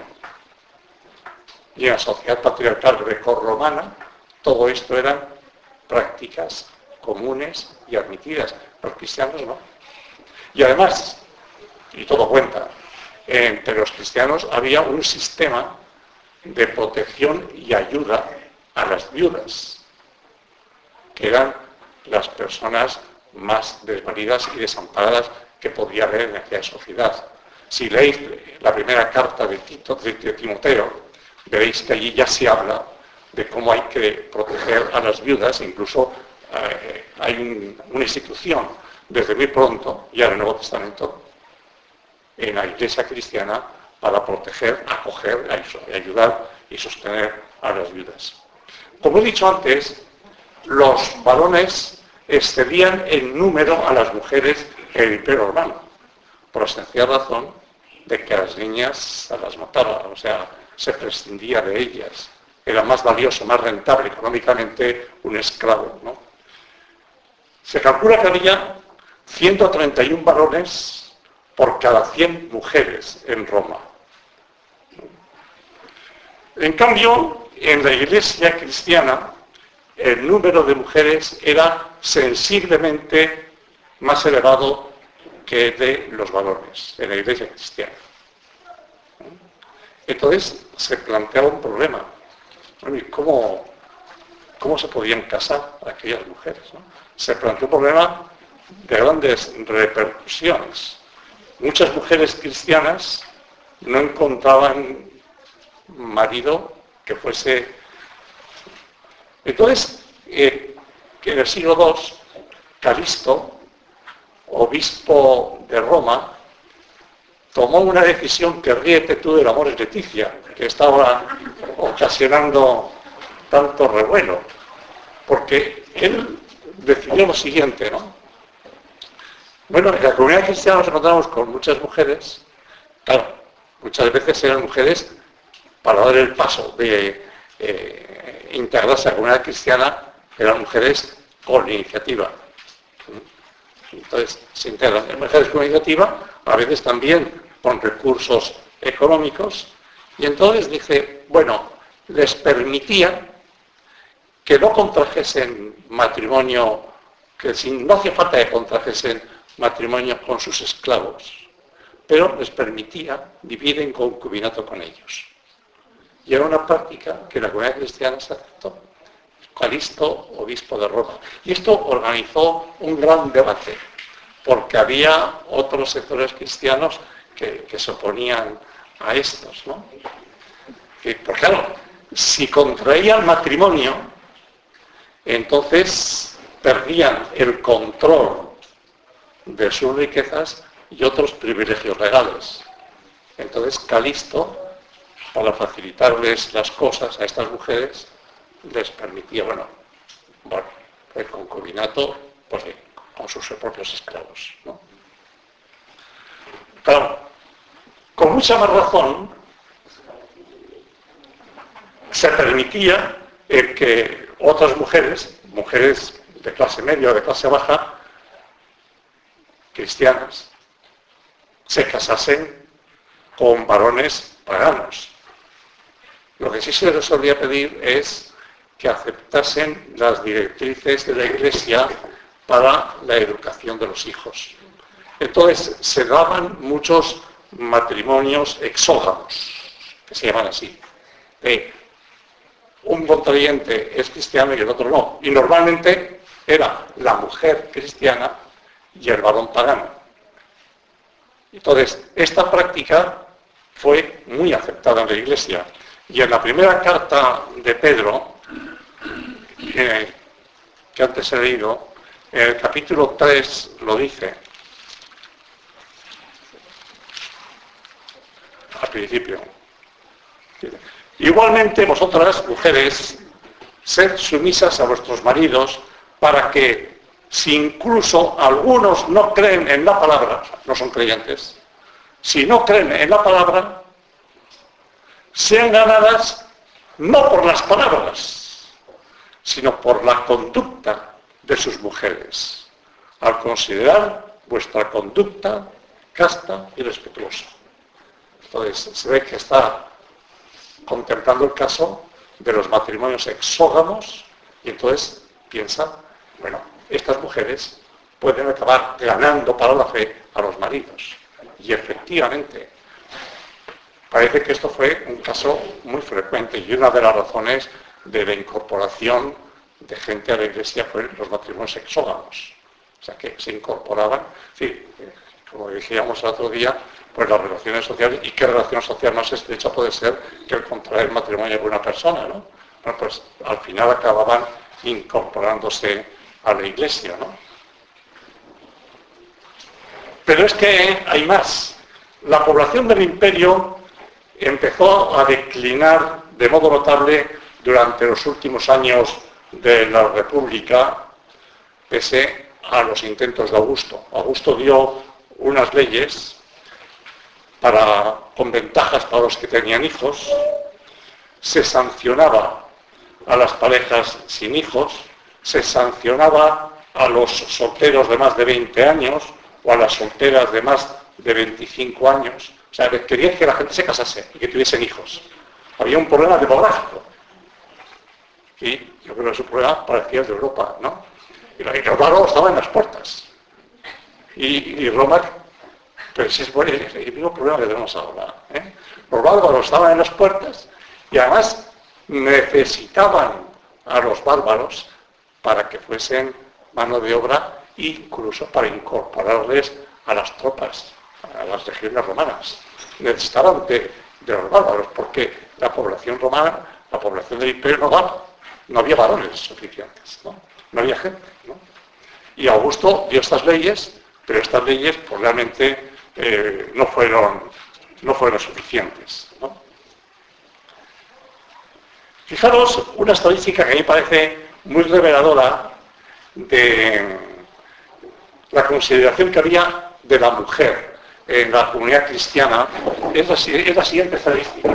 Y en la sociedad patriarcal grecorromana, todo esto eran prácticas comunes y admitidas. Los cristianos no. Y además, y todo cuenta, entre los cristianos había un sistema de protección y ayuda a las viudas, que eran las personas más desvalidas y desamparadas que podía haber en aquella sociedad. Si leéis la primera carta de Timoteo, veréis que allí ya se habla de cómo hay que proteger a las viudas. Incluso hay una institución desde muy pronto, ya en el Nuevo Testamento, en la Iglesia cristiana, para proteger, acoger, ayudar y sostener a las viudas. Como he dicho antes, los varones excedían en número a las mujeres en el Imperio Romano, por la sencilla razón de que a las niñas se las mataba, o sea, se prescindía de ellas. Era más valioso, más rentable económicamente un esclavo, ¿no? Se calcula que había 131 varones por cada 100 mujeres en Roma. En cambio, en la Iglesia cristiana, el número de mujeres era sensiblemente más elevado que de los varones en la Iglesia cristiana. Entonces se planteaba un problema. Bueno, ¿y cómo se podían casar aquellas mujeres, ¿no? Se planteó un problema de grandes repercusiones. Muchas mujeres cristianas no encontraban marido que fuese... Entonces, en el siglo II, Calisto, obispo de Roma, tomó una decisión que ríete tú del amor es Leticia, que estaba ocasionando tanto revuelo, porque él decidió lo siguiente, ¿no? Bueno, en la comunidad cristiana nos encontramos con muchas mujeres, claro, muchas veces eran mujeres para dar el paso de integrarse a la comunidad cristiana, eran mujeres con iniciativa. Entonces se integran en mujeres con iniciativa, a veces también con recursos económicos, y entonces dice, bueno, les permitía que no contrajesen matrimonio, que no hacía falta que contrajesen matrimonio con sus esclavos, pero les permitía vivir en concubinato con ellos. Y era una práctica que la comunidad cristiana se aceptó. Calisto, obispo de Roma. Y esto organizó un gran debate, porque había otros sectores cristianos que se oponían a estos, ¿no? Porque claro, si contraían matrimonio, entonces perdían el control de sus riquezas y otros privilegios legales. Entonces Calisto, para facilitarles las cosas a estas mujeres, les permitía, el concubinato, pues con sus propios esclavos, ¿no? Claro, con mucha más razón se permitía que otras mujeres de clase media o de clase baja, cristianas, se casasen con varones paganos. Lo que sí se les solía pedir es que aceptasen las directrices de la Iglesia para la educación de los hijos. Entonces se daban muchos matrimonios exógamos, que se llaman así. Un contrayente es cristiano y el otro no. Y normalmente era la mujer cristiana y el varón pagano. Entonces, esta práctica fue muy aceptada en la Iglesia. Y en la primera carta de Pedro, que antes he leído, en el capítulo 3 lo dice, al principio. Igualmente vosotras, mujeres, sed sumisas a vuestros maridos, para que, si incluso algunos no creen en la palabra, no son creyentes, si no creen en la palabra, sean ganadas no por las palabras, sino por la conducta de sus mujeres, al considerar vuestra conducta casta y respetuosa. Entonces, se ve que está contemplando el caso de los matrimonios exógamos y entonces piensa, estas mujeres pueden acabar ganando para la fe a los maridos. Y efectivamente, parece que esto fue un caso muy frecuente y una de las razones de la incorporación de gente a la Iglesia fue los matrimonios exógamos. O sea, que se incorporaban, sí, como decíamos el otro día, pues las relaciones sociales, y qué relación social más estrecha puede ser que el contraer matrimonio de una persona, ¿no? Bueno, pues al final acababan incorporándose a la Iglesia, ¿no? Pero es que hay más. La población del imperio empezó a declinar de modo notable durante los últimos años de la República, pese a los intentos de Augusto. Augusto dio unas leyes con ventajas para los que tenían hijos, se sancionaba a las parejas sin hijos, se sancionaba a los solteros de más de 20 años o a las solteras de más de 25 años. O sea, quería que la gente se casase y que tuviesen hijos. Había un problema demográfico. Y yo creo que ese problema parecía de Europa, ¿no? Y los bárbaros estaban en las puertas. Y Roma, pero sí es el mismo problema que tenemos ahora. Los bárbaros estaban en las puertas y además necesitaban a los bárbaros para que fuesen mano de obra, incluso para incorporarles a las tropas, a las legiones romanas. Necesitaban de los bárbaros, porque la población romana, la población del imperio no había varones suficientes, no había gente, ¿no? Y Augusto dio estas leyes, pero estas leyes pues, realmente no fueron suficientes, ¿no? Fijaros una estadística que a mí me parece muy reveladora de la consideración que había de la mujer en la comunidad cristiana. Es la siguiente estadística.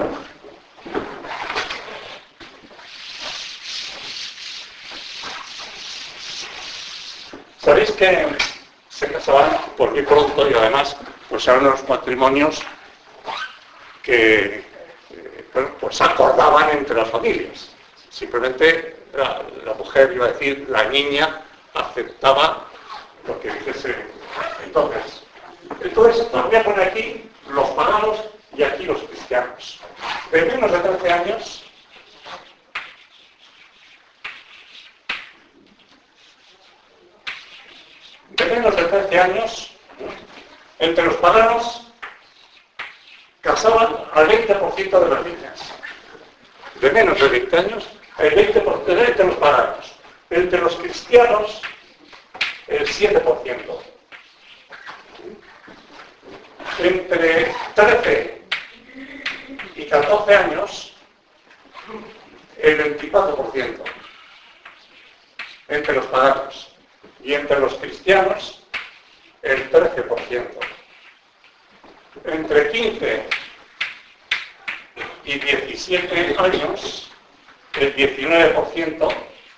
Sabéis que se casaban por muy pronto y además pues eran los matrimonios que pues acordaban entre las familias. Simplemente la mujer, iba a decir, la niña aceptaba lo que dijese. Entonces voy a poner aquí los paganos y aquí los cristianos. De menos de 13 años, entre los paganos casaban al 20% de las niñas. De menos de 20 años, el 20% de los paganos. Entre los cristianos, el 7%. Entre 13 y 14 años, el 24%. Entre los paganos. Y entre los cristianos, el 13%. Entre 15 y 17 años, el 19%.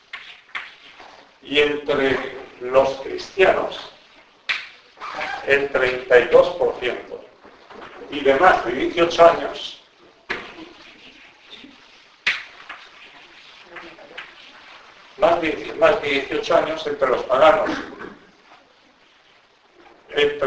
Y entre los cristianos, el 32%. Y de más de 18 años, más de 18 años entre los paganos, el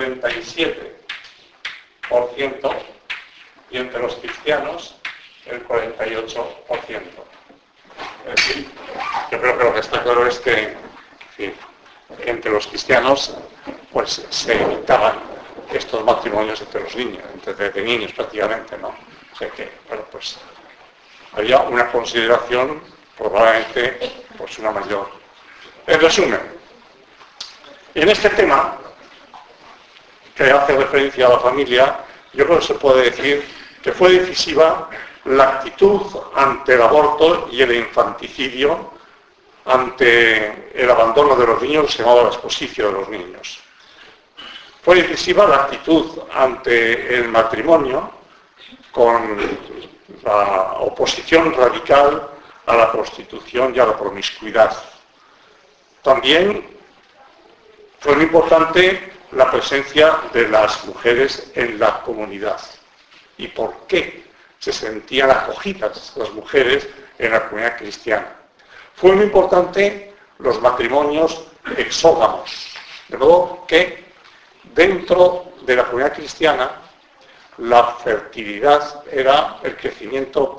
37%, y entre los cristianos, el 48%. Es decir, yo creo que lo que está claro es que, en fin, entre los cristianos pues se evitaban estos matrimonios entre los niños, de niños prácticamente, ¿no? O sea que, bueno, pues había una consideración, probablemente, pues una mayor. En resumen, en este tema, que hace referencia a la familia, yo creo que se puede decir que fue decisiva la actitud ante el aborto y el infanticidio, ante el abandono de los niños, se llamaba la exposición de los niños. Fue decisiva la actitud ante el matrimonio, con la oposición radical a la prostitución y a la promiscuidad. También fue muy importante la presencia de las mujeres en la comunidad. ¿Y por qué se sentían acogidas las mujeres en la comunidad cristiana? Fue muy importante los matrimonios exógamos, de modo que dentro de la comunidad cristiana la fertilidad era, el crecimiento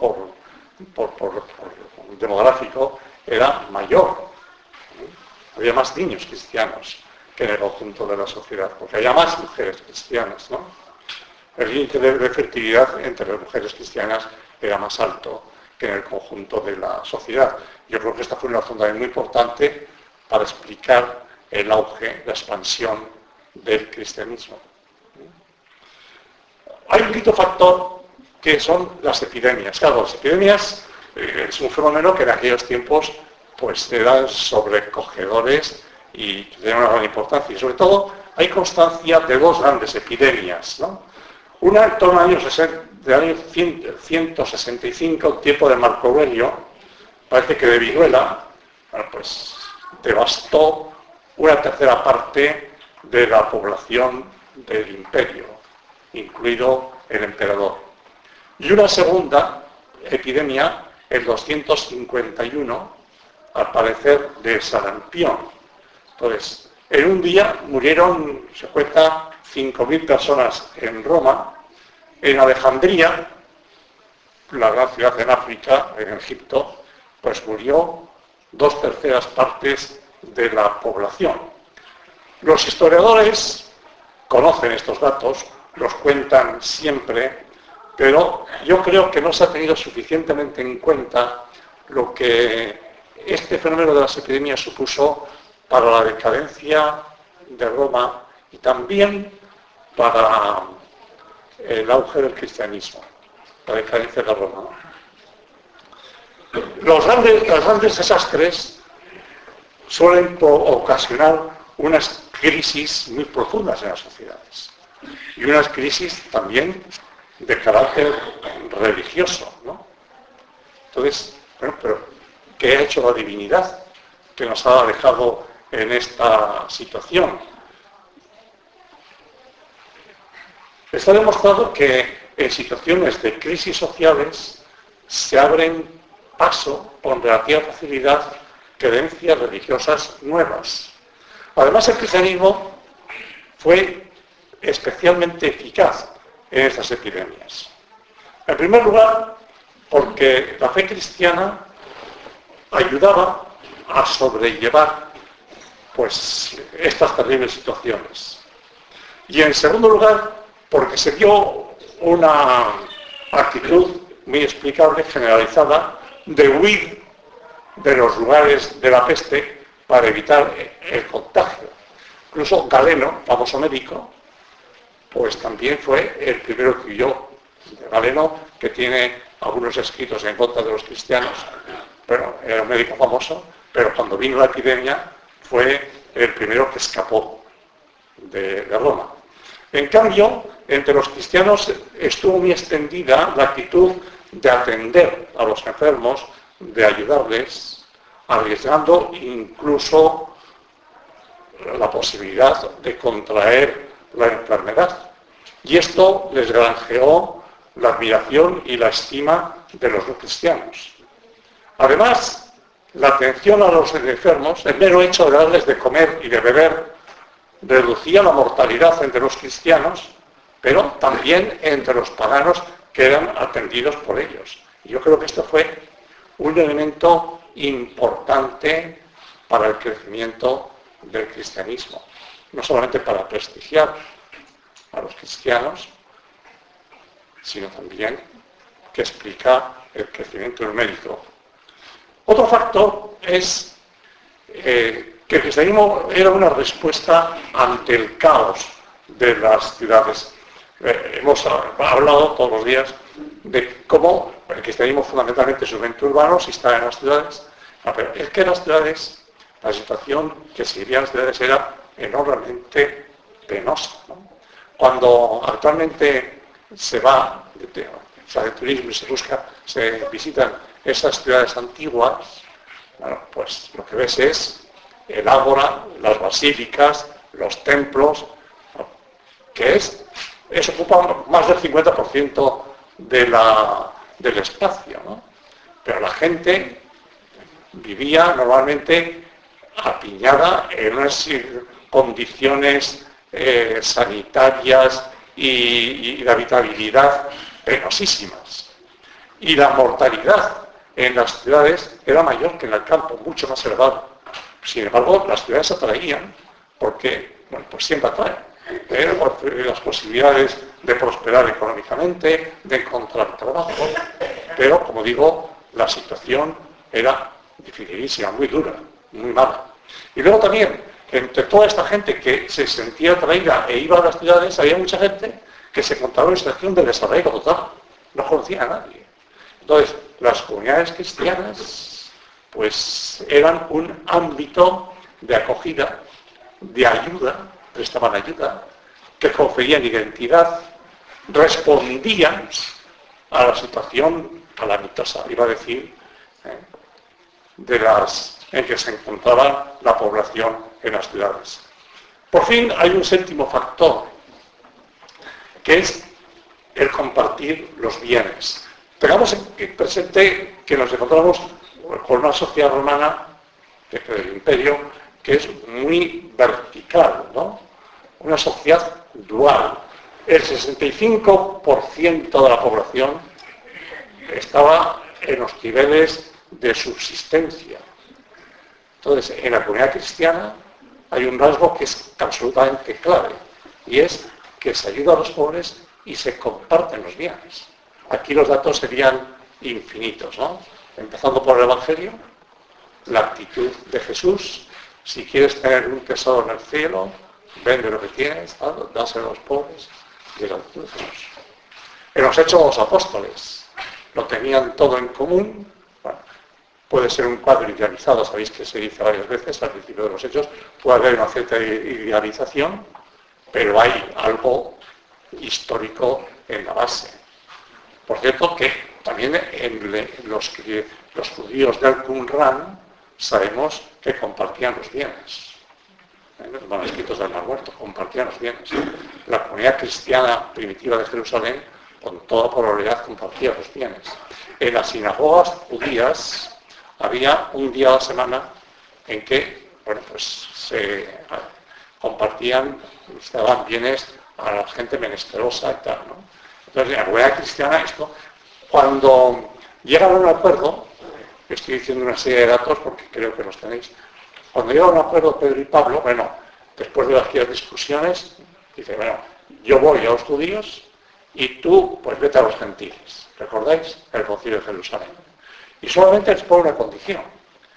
demográfico era mayor. Había más niños cristianos que en el conjunto de la sociedad, porque había más mujeres cristianas, ¿no? El índice de fertilidad entre las mujeres cristianas era más alto que en el conjunto de la sociedad. Yo creo que esta fue una razón también muy importante para explicar el auge, la expansión del cristianismo. Hay un quinto factor que son las epidemias. Claro, las epidemias es un fenómeno que en aquellos tiempos pues eran sobrecogedores y tenían una gran importancia. Y sobre todo hay constancia de dos grandes epidemias, ¿no? Una en torno al año 165, tiempo de Marco Aurelio, parece que de viruela, bueno, pues devastó una tercera parte de la población del imperio, incluido el emperador. Y una segunda epidemia, el 251, al parecer de sarampión. Entonces, en un día murieron, se cuenta, 5.000 personas en Roma. En Alejandría, la gran ciudad en África, en Egipto, pues murió 2/3 partes de la población. Los historiadores conocen estos datos, los cuentan siempre, pero yo creo que no se ha tenido suficientemente en cuenta lo que este fenómeno de las epidemias supuso para la decadencia de Roma y también para el auge del cristianismo, la decadencia de Roma. Los grandes desastres suelen ocasionar unas crisis muy profundas en las sociedades y unas crisis también de carácter religioso, ¿no? Entonces, bueno, pero ¿qué ha hecho la divinidad que nos ha dejado en esta situación? Está demostrado que en situaciones de crisis sociales se abren paso con relativa facilidad creencias religiosas nuevas. Además, el cristianismo fue especialmente eficaz en estas epidemias. En primer lugar, porque la fe cristiana ayudaba a sobrellevar pues estas terribles situaciones. Y en segundo lugar, porque se dio una actitud muy explicable, generalizada, de huir de los lugares de la peste para evitar el contagio. Incluso Galeno, famoso médico, pues también fue el primero que huyó. Galeno, que tiene algunos escritos en contra de los cristianos, pero era un médico famoso, pero cuando vino la epidemia fue el primero que escapó de Roma. En cambio, entre los cristianos estuvo muy extendida la actitud de atender a los enfermos, de ayudarles, arriesgando incluso la posibilidad de contraer la enfermedad. Y esto les granjeó la admiración y la estima de los no cristianos. Además, la atención a los enfermos, el mero hecho de darles de comer y de beber, reducía la mortalidad entre los cristianos, pero también entre los paganos que eran atendidos por ellos. Y yo creo que esto fue un elemento importante para el crecimiento del cristianismo, no solamente para prestigiar a los cristianos, sino también que explica el crecimiento numérico. Otro factor es que el cristianismo era una respuesta ante el caos de las ciudades. Hemos hablado todos los días de cómo el cristianismo fundamentalmente es un evento urbano, si está en las ciudades, pero es que en las ciudades, la situación que se vivía en las ciudades era enormemente penosa, ¿no? Cuando actualmente se va de turismo y se visitan esas ciudades antiguas, bueno, pues lo que ves es el ágora, las basílicas, los templos, ¿no? Que eso ocupa más del 50% del espacio, ¿no? Pero la gente vivía normalmente apiñada en unas condiciones sanitarias y de habitabilidad penosísimas. Y la mortalidad en las ciudades era mayor que en el campo, mucho más elevada. Sin embargo, las ciudades atraían, porque, bueno, pues siempre atraen. Las posibilidades de prosperar económicamente, de encontrar trabajo, pero, como digo, la situación era dificilísima, muy dura, muy mala. Y luego también, entre toda esta gente que se sentía atraída e iba a las ciudades, había mucha gente que se encontraba en una situación de desarraigo total, no conocía a nadie. Entonces, las comunidades cristianas, pues, eran un ámbito de acogida, de ayuda, prestaban ayuda, que conferían identidad, respondían a la situación calamitosa, iba a decir, en que se encontraba la población en las ciudades. Por fin hay un séptimo factor, que es el compartir los bienes. Tengamos en presente que nos encontramos con una sociedad romana, del imperio, que es muy vertical, ¿no? Una sociedad dual. El 65% de la población estaba en los niveles de subsistencia. Entonces, en la comunidad cristiana hay un rasgo que es absolutamente clave, y es que se ayuda a los pobres y se comparten los bienes. Aquí los datos serían infinitos, ¿no? Empezando por el Evangelio, la actitud de Jesús: si quieres tener un tesoro en el cielo, vende lo que tienes, dáselo a los pobres, y la actitud de Jesús. En los Hechos de los Apóstoles, lo tenían todo en común. Bueno, puede ser un cuadro idealizado, sabéis que se dice varias veces al principio de los Hechos, puede haber una cierta idealización, pero hay algo histórico en la base. Por cierto, que también en los judíos del Qumran sabemos que compartían los bienes. En los manuscritos del Mar Muerto compartían los bienes. La comunidad cristiana primitiva de Jerusalén, con toda probabilidad, compartía los bienes. En las sinagogas judías había un día a la semana en que, bueno, pues se compartían, se daban bienes a la gente menesterosa y tal, ¿no? Entonces, en la comunidad cristiana, esto, cuando llegan a un acuerdo, estoy diciendo una serie de datos porque creo que los tenéis, cuando llegan a un acuerdo Pedro y Pablo, bueno, después de las discusiones, dice, bueno, yo voy a los judíos y tú, pues vete a los gentiles. ¿Recordáis? El Concilio de Jerusalén. Y solamente les pone una condición,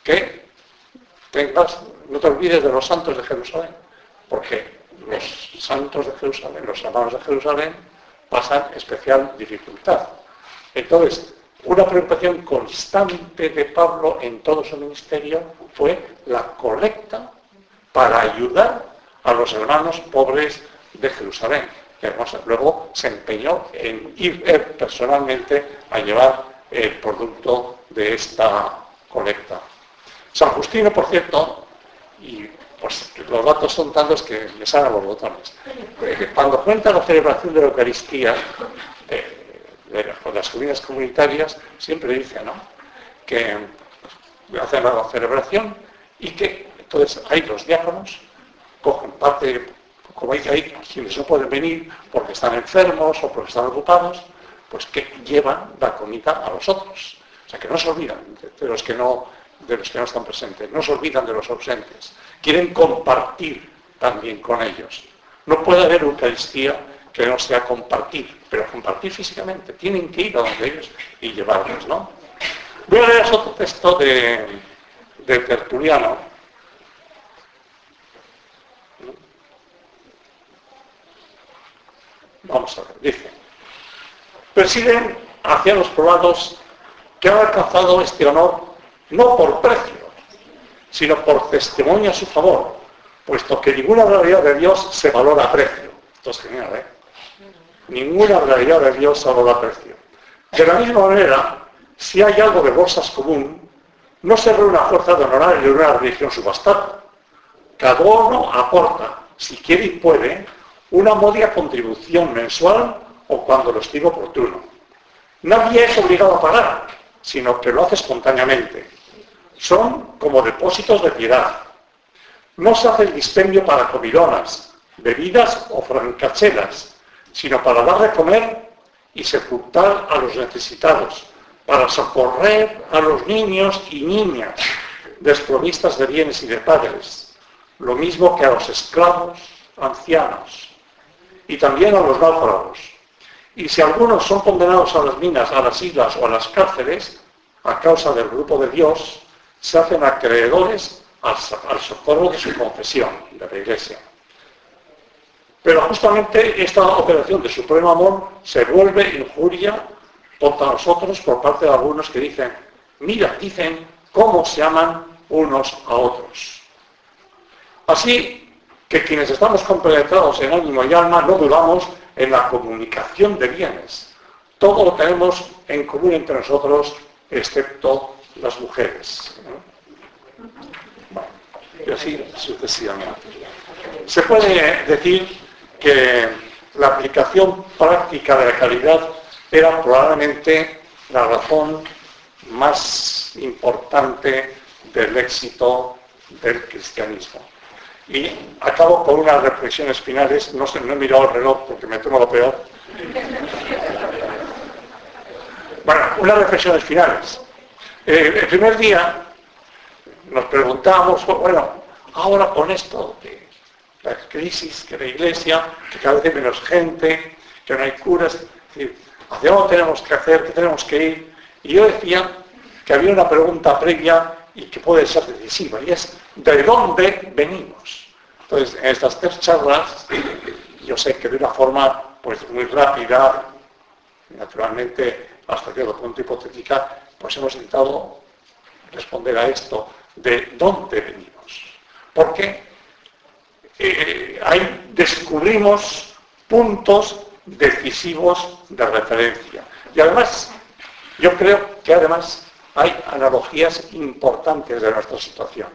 que no te olvides de los santos de Jerusalén, porque los santos de Jerusalén, los hermanos de Jerusalén, pasan especial dificultad. Entonces, una preocupación constante de Pablo en todo su ministerio fue la colecta para ayudar a los hermanos pobres de Jerusalén. Y además luego se empeñó en ir personalmente a llevar el producto de esta colecta. San Justino, por cierto, y pues los datos son tantos que me salen los botones. Cuando cuenta la celebración de la Eucaristía, de las comunidades comunitarias, siempre dice, ¿no?, que hacen la celebración y que entonces hay los diáconos, cogen parte, como hay quienes no pueden venir porque están enfermos o porque están ocupados, pues que llevan la comida a los otros. O sea, que no se olvidan de los que no están presentes, no se olvidan de los ausentes. Quieren compartir también con ellos. No puede haber Eucaristía que no sea compartir, pero compartir físicamente. Tienen que ir a donde ellos y llevarlos, ¿no? Voy a leer otro texto de Tertuliano. Vamos a ver, dice: presiden hacia los probados que han alcanzado este honor no por precio, sino por testimonio a su favor, puesto que ninguna realidad de Dios se valora a precio. Esto es genial, ¿eh? Ninguna realidad de Dios se valora a precio. De la misma manera, si hay algo de bolsas común, no se reúne una fuerza de honorar y una religión subastada. Cada uno aporta, si quiere y puede, una módica contribución mensual o cuando lo estime oportuno. Nadie es obligado a pagar, sino que lo hace espontáneamente. Son como depósitos de piedad. No se hace el dispendio para comilonas, bebidas o francachelas, sino para dar de comer y sepultar a los necesitados, para socorrer a los niños y niñas desprovistas de bienes y de padres, lo mismo que a los esclavos, ancianos, y también a los náufragos. Y si algunos son condenados a las minas, a las islas o a las cárceles, a causa del grupo de Dios, se hacen acreedores al socorro de su confesión, de la Iglesia. Pero justamente esta operación de supremo amor se vuelve injuria contra nosotros por parte de algunos que dicen, mira, dicen cómo se aman unos a otros. Así que quienes estamos compenetrados en ánimo y alma no dudamos en la comunicación de bienes. Todo lo tenemos en común entre nosotros, excepto las mujeres. Bueno, y así sucesivamente. Se puede decir que la aplicación práctica de la caridad era probablemente la razón más importante del éxito del cristianismo. Y acabo con unas reflexiones finales. No he mirado el reloj porque me temo lo peor. Bueno, unas reflexiones finales. El primer día nos preguntábamos, bueno, ahora con esto de la crisis, que la Iglesia, que cada vez hay menos gente, que no hay curas, ¿hacia dónde tenemos que hacer? ¿Qué tenemos que ir? Y yo decía que había una pregunta previa y que puede ser decisiva, y es, ¿de dónde venimos? Entonces, en estas 3 charlas, yo sé que de una forma pues muy rápida, naturalmente hasta cierto punto hipotética, pues hemos intentado responder a esto, ¿de dónde venimos? Porque ahí descubrimos puntos decisivos de referencia. Y además, yo creo que además hay analogías importantes de nuestra situación.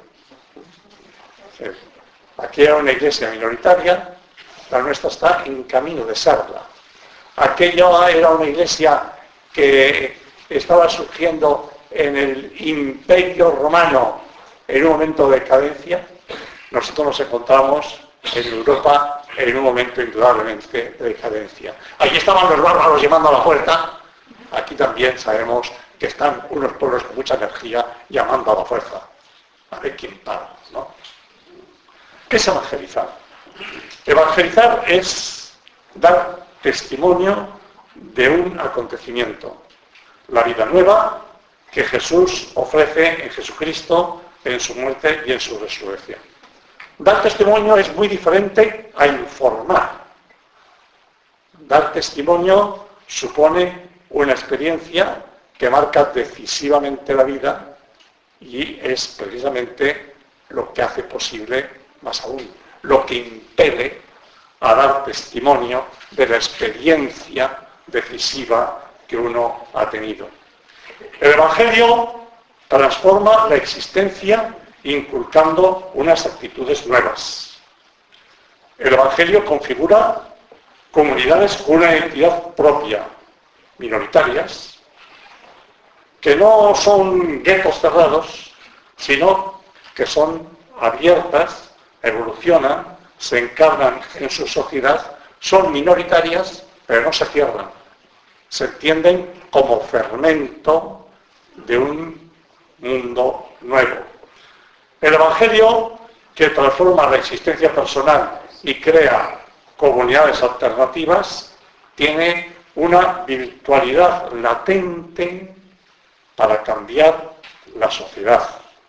Aquí era una iglesia minoritaria, la nuestra está en camino de serla. Aquella era una iglesia que estaba surgiendo en el Imperio Romano en un momento de decadencia. Nosotros nos encontramos en Europa en un momento indudablemente de decadencia. Allí estaban los bárbaros llamando a la puerta. Aquí también sabemos que están unos pueblos con mucha energía llamando a la fuerza. A ver quién para, ¿no? ¿Qué es evangelizar? Evangelizar es dar testimonio de un acontecimiento. La vida nueva que Jesús ofrece en Jesucristo en su muerte y en su resurrección. Dar testimonio es muy diferente a informar. Dar testimonio supone una experiencia que marca decisivamente la vida y es precisamente lo que hace posible, más aún, lo que impele a dar testimonio de la experiencia decisiva que uno ha tenido. El Evangelio transforma la existencia inculcando unas actitudes nuevas. El Evangelio configura comunidades con una identidad propia, minoritarias, que no son guetos cerrados, sino que son abiertas, evolucionan, se encarnan en su sociedad, son minoritarias, pero no se cierran. Se entienden como fermento de un mundo nuevo. El Evangelio, que transforma la existencia personal y crea comunidades alternativas, tiene una virtualidad latente para cambiar la sociedad.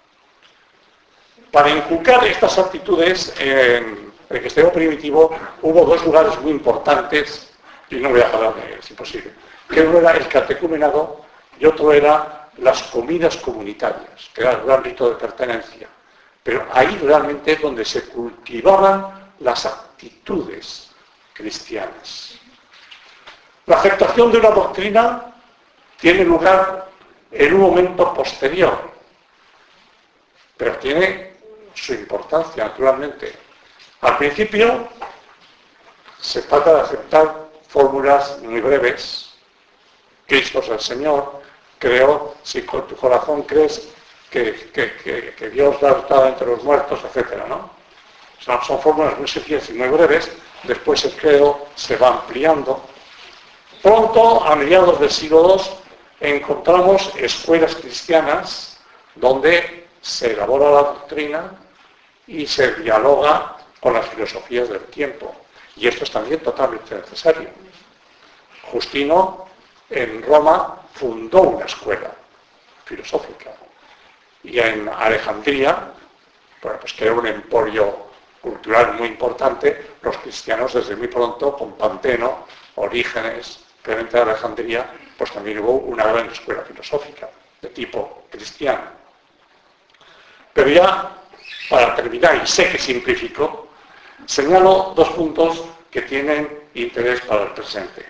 Para inculcar estas actitudes en el cristianismo primitivo hubo dos lugares muy importantes, y no voy a hablar de ellos, es imposible, que uno era el catecumenado y otro era las comidas comunitarias, que era el ámbito de pertenencia. Pero ahí realmente es donde se cultivaban las actitudes cristianas. La aceptación de una doctrina tiene lugar en un momento posterior, pero tiene su importancia, naturalmente. Al principio se trata de aceptar fórmulas muy breves. Cristo es el Señor, creo, si con tu corazón crees que Dios da estado entre los muertos, etc., ¿no? Son fórmulas muy sencillas y muy breves. Después el credo se va ampliando. Pronto, a mediados del siglo II, encontramos escuelas cristianas donde se elabora la doctrina y se dialoga con las filosofías del tiempo. Y esto es también totalmente necesario. Justino, en Roma, fundó una escuela filosófica. Y en Alejandría, bueno, pues creó un emporio cultural muy importante. Los cristianos desde muy pronto, con Panteno, Orígenes, Clemente de Alejandría, pues también hubo una gran escuela filosófica de tipo cristiano. Pero ya, para terminar, y sé que simplifico, señalo dos puntos que tienen interés para el presente.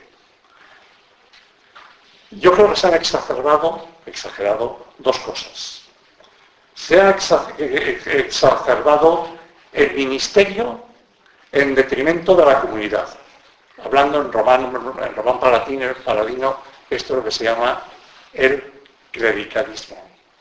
Yo creo que se han exagerado dos cosas. Se ha exacerbado el ministerio en detrimento de la comunidad. Hablando en román paladino, esto es lo que se llama el clericalismo.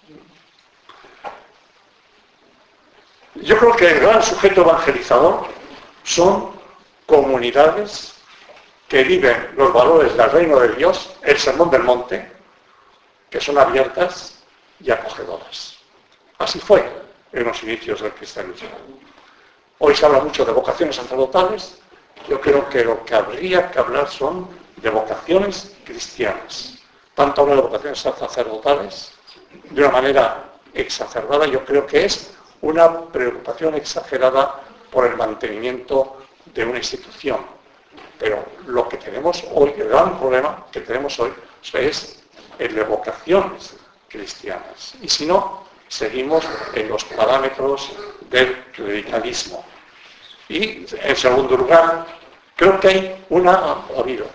Yo creo que el gran sujeto evangelizador son comunidades que viven los valores del reino de Dios, el sermón del monte, que son abiertas y acogedoras. Así fue en los inicios del cristianismo. Hoy se habla mucho de vocaciones sacerdotales. Yo creo que lo que habría que hablar son de vocaciones cristianas. Tanto hablar de vocaciones sacerdotales de una manera exacerbada, yo creo que es una preocupación exagerada por el mantenimiento de una institución. Pero lo que tenemos hoy, el gran problema que tenemos hoy, es el de vocaciones cristianas. Y si no, seguimos en los parámetros del clericalismo. Y, en segundo lugar, creo que hay una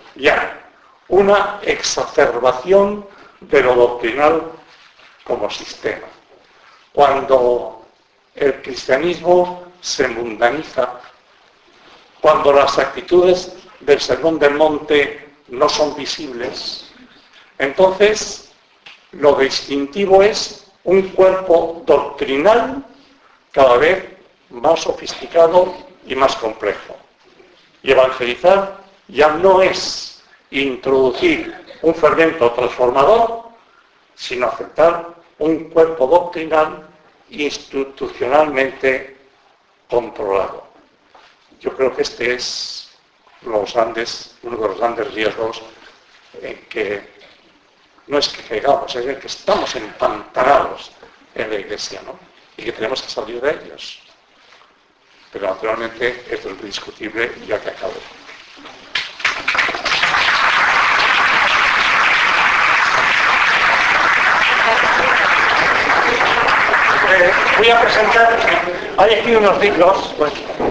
exacerbación de lo doctrinal como sistema. Cuando el cristianismo se mundaniza, cuando las actitudes del sermón del monte no son visibles, entonces lo distintivo es un cuerpo doctrinal cada vez más sofisticado y más complejo. Y evangelizar ya no es introducir un fermento transformador, sino aceptar un cuerpo doctrinal institucionalmente controlado. Yo creo que este es uno de los grandes riesgos en que no es que caigamos, es en que estamos empantanados en la Iglesia, ¿no? y que tenemos que salir de ellos. Pero naturalmente esto es muy discutible, ya que acabo. Voy a presentar, hay aquí unos libros, bueno,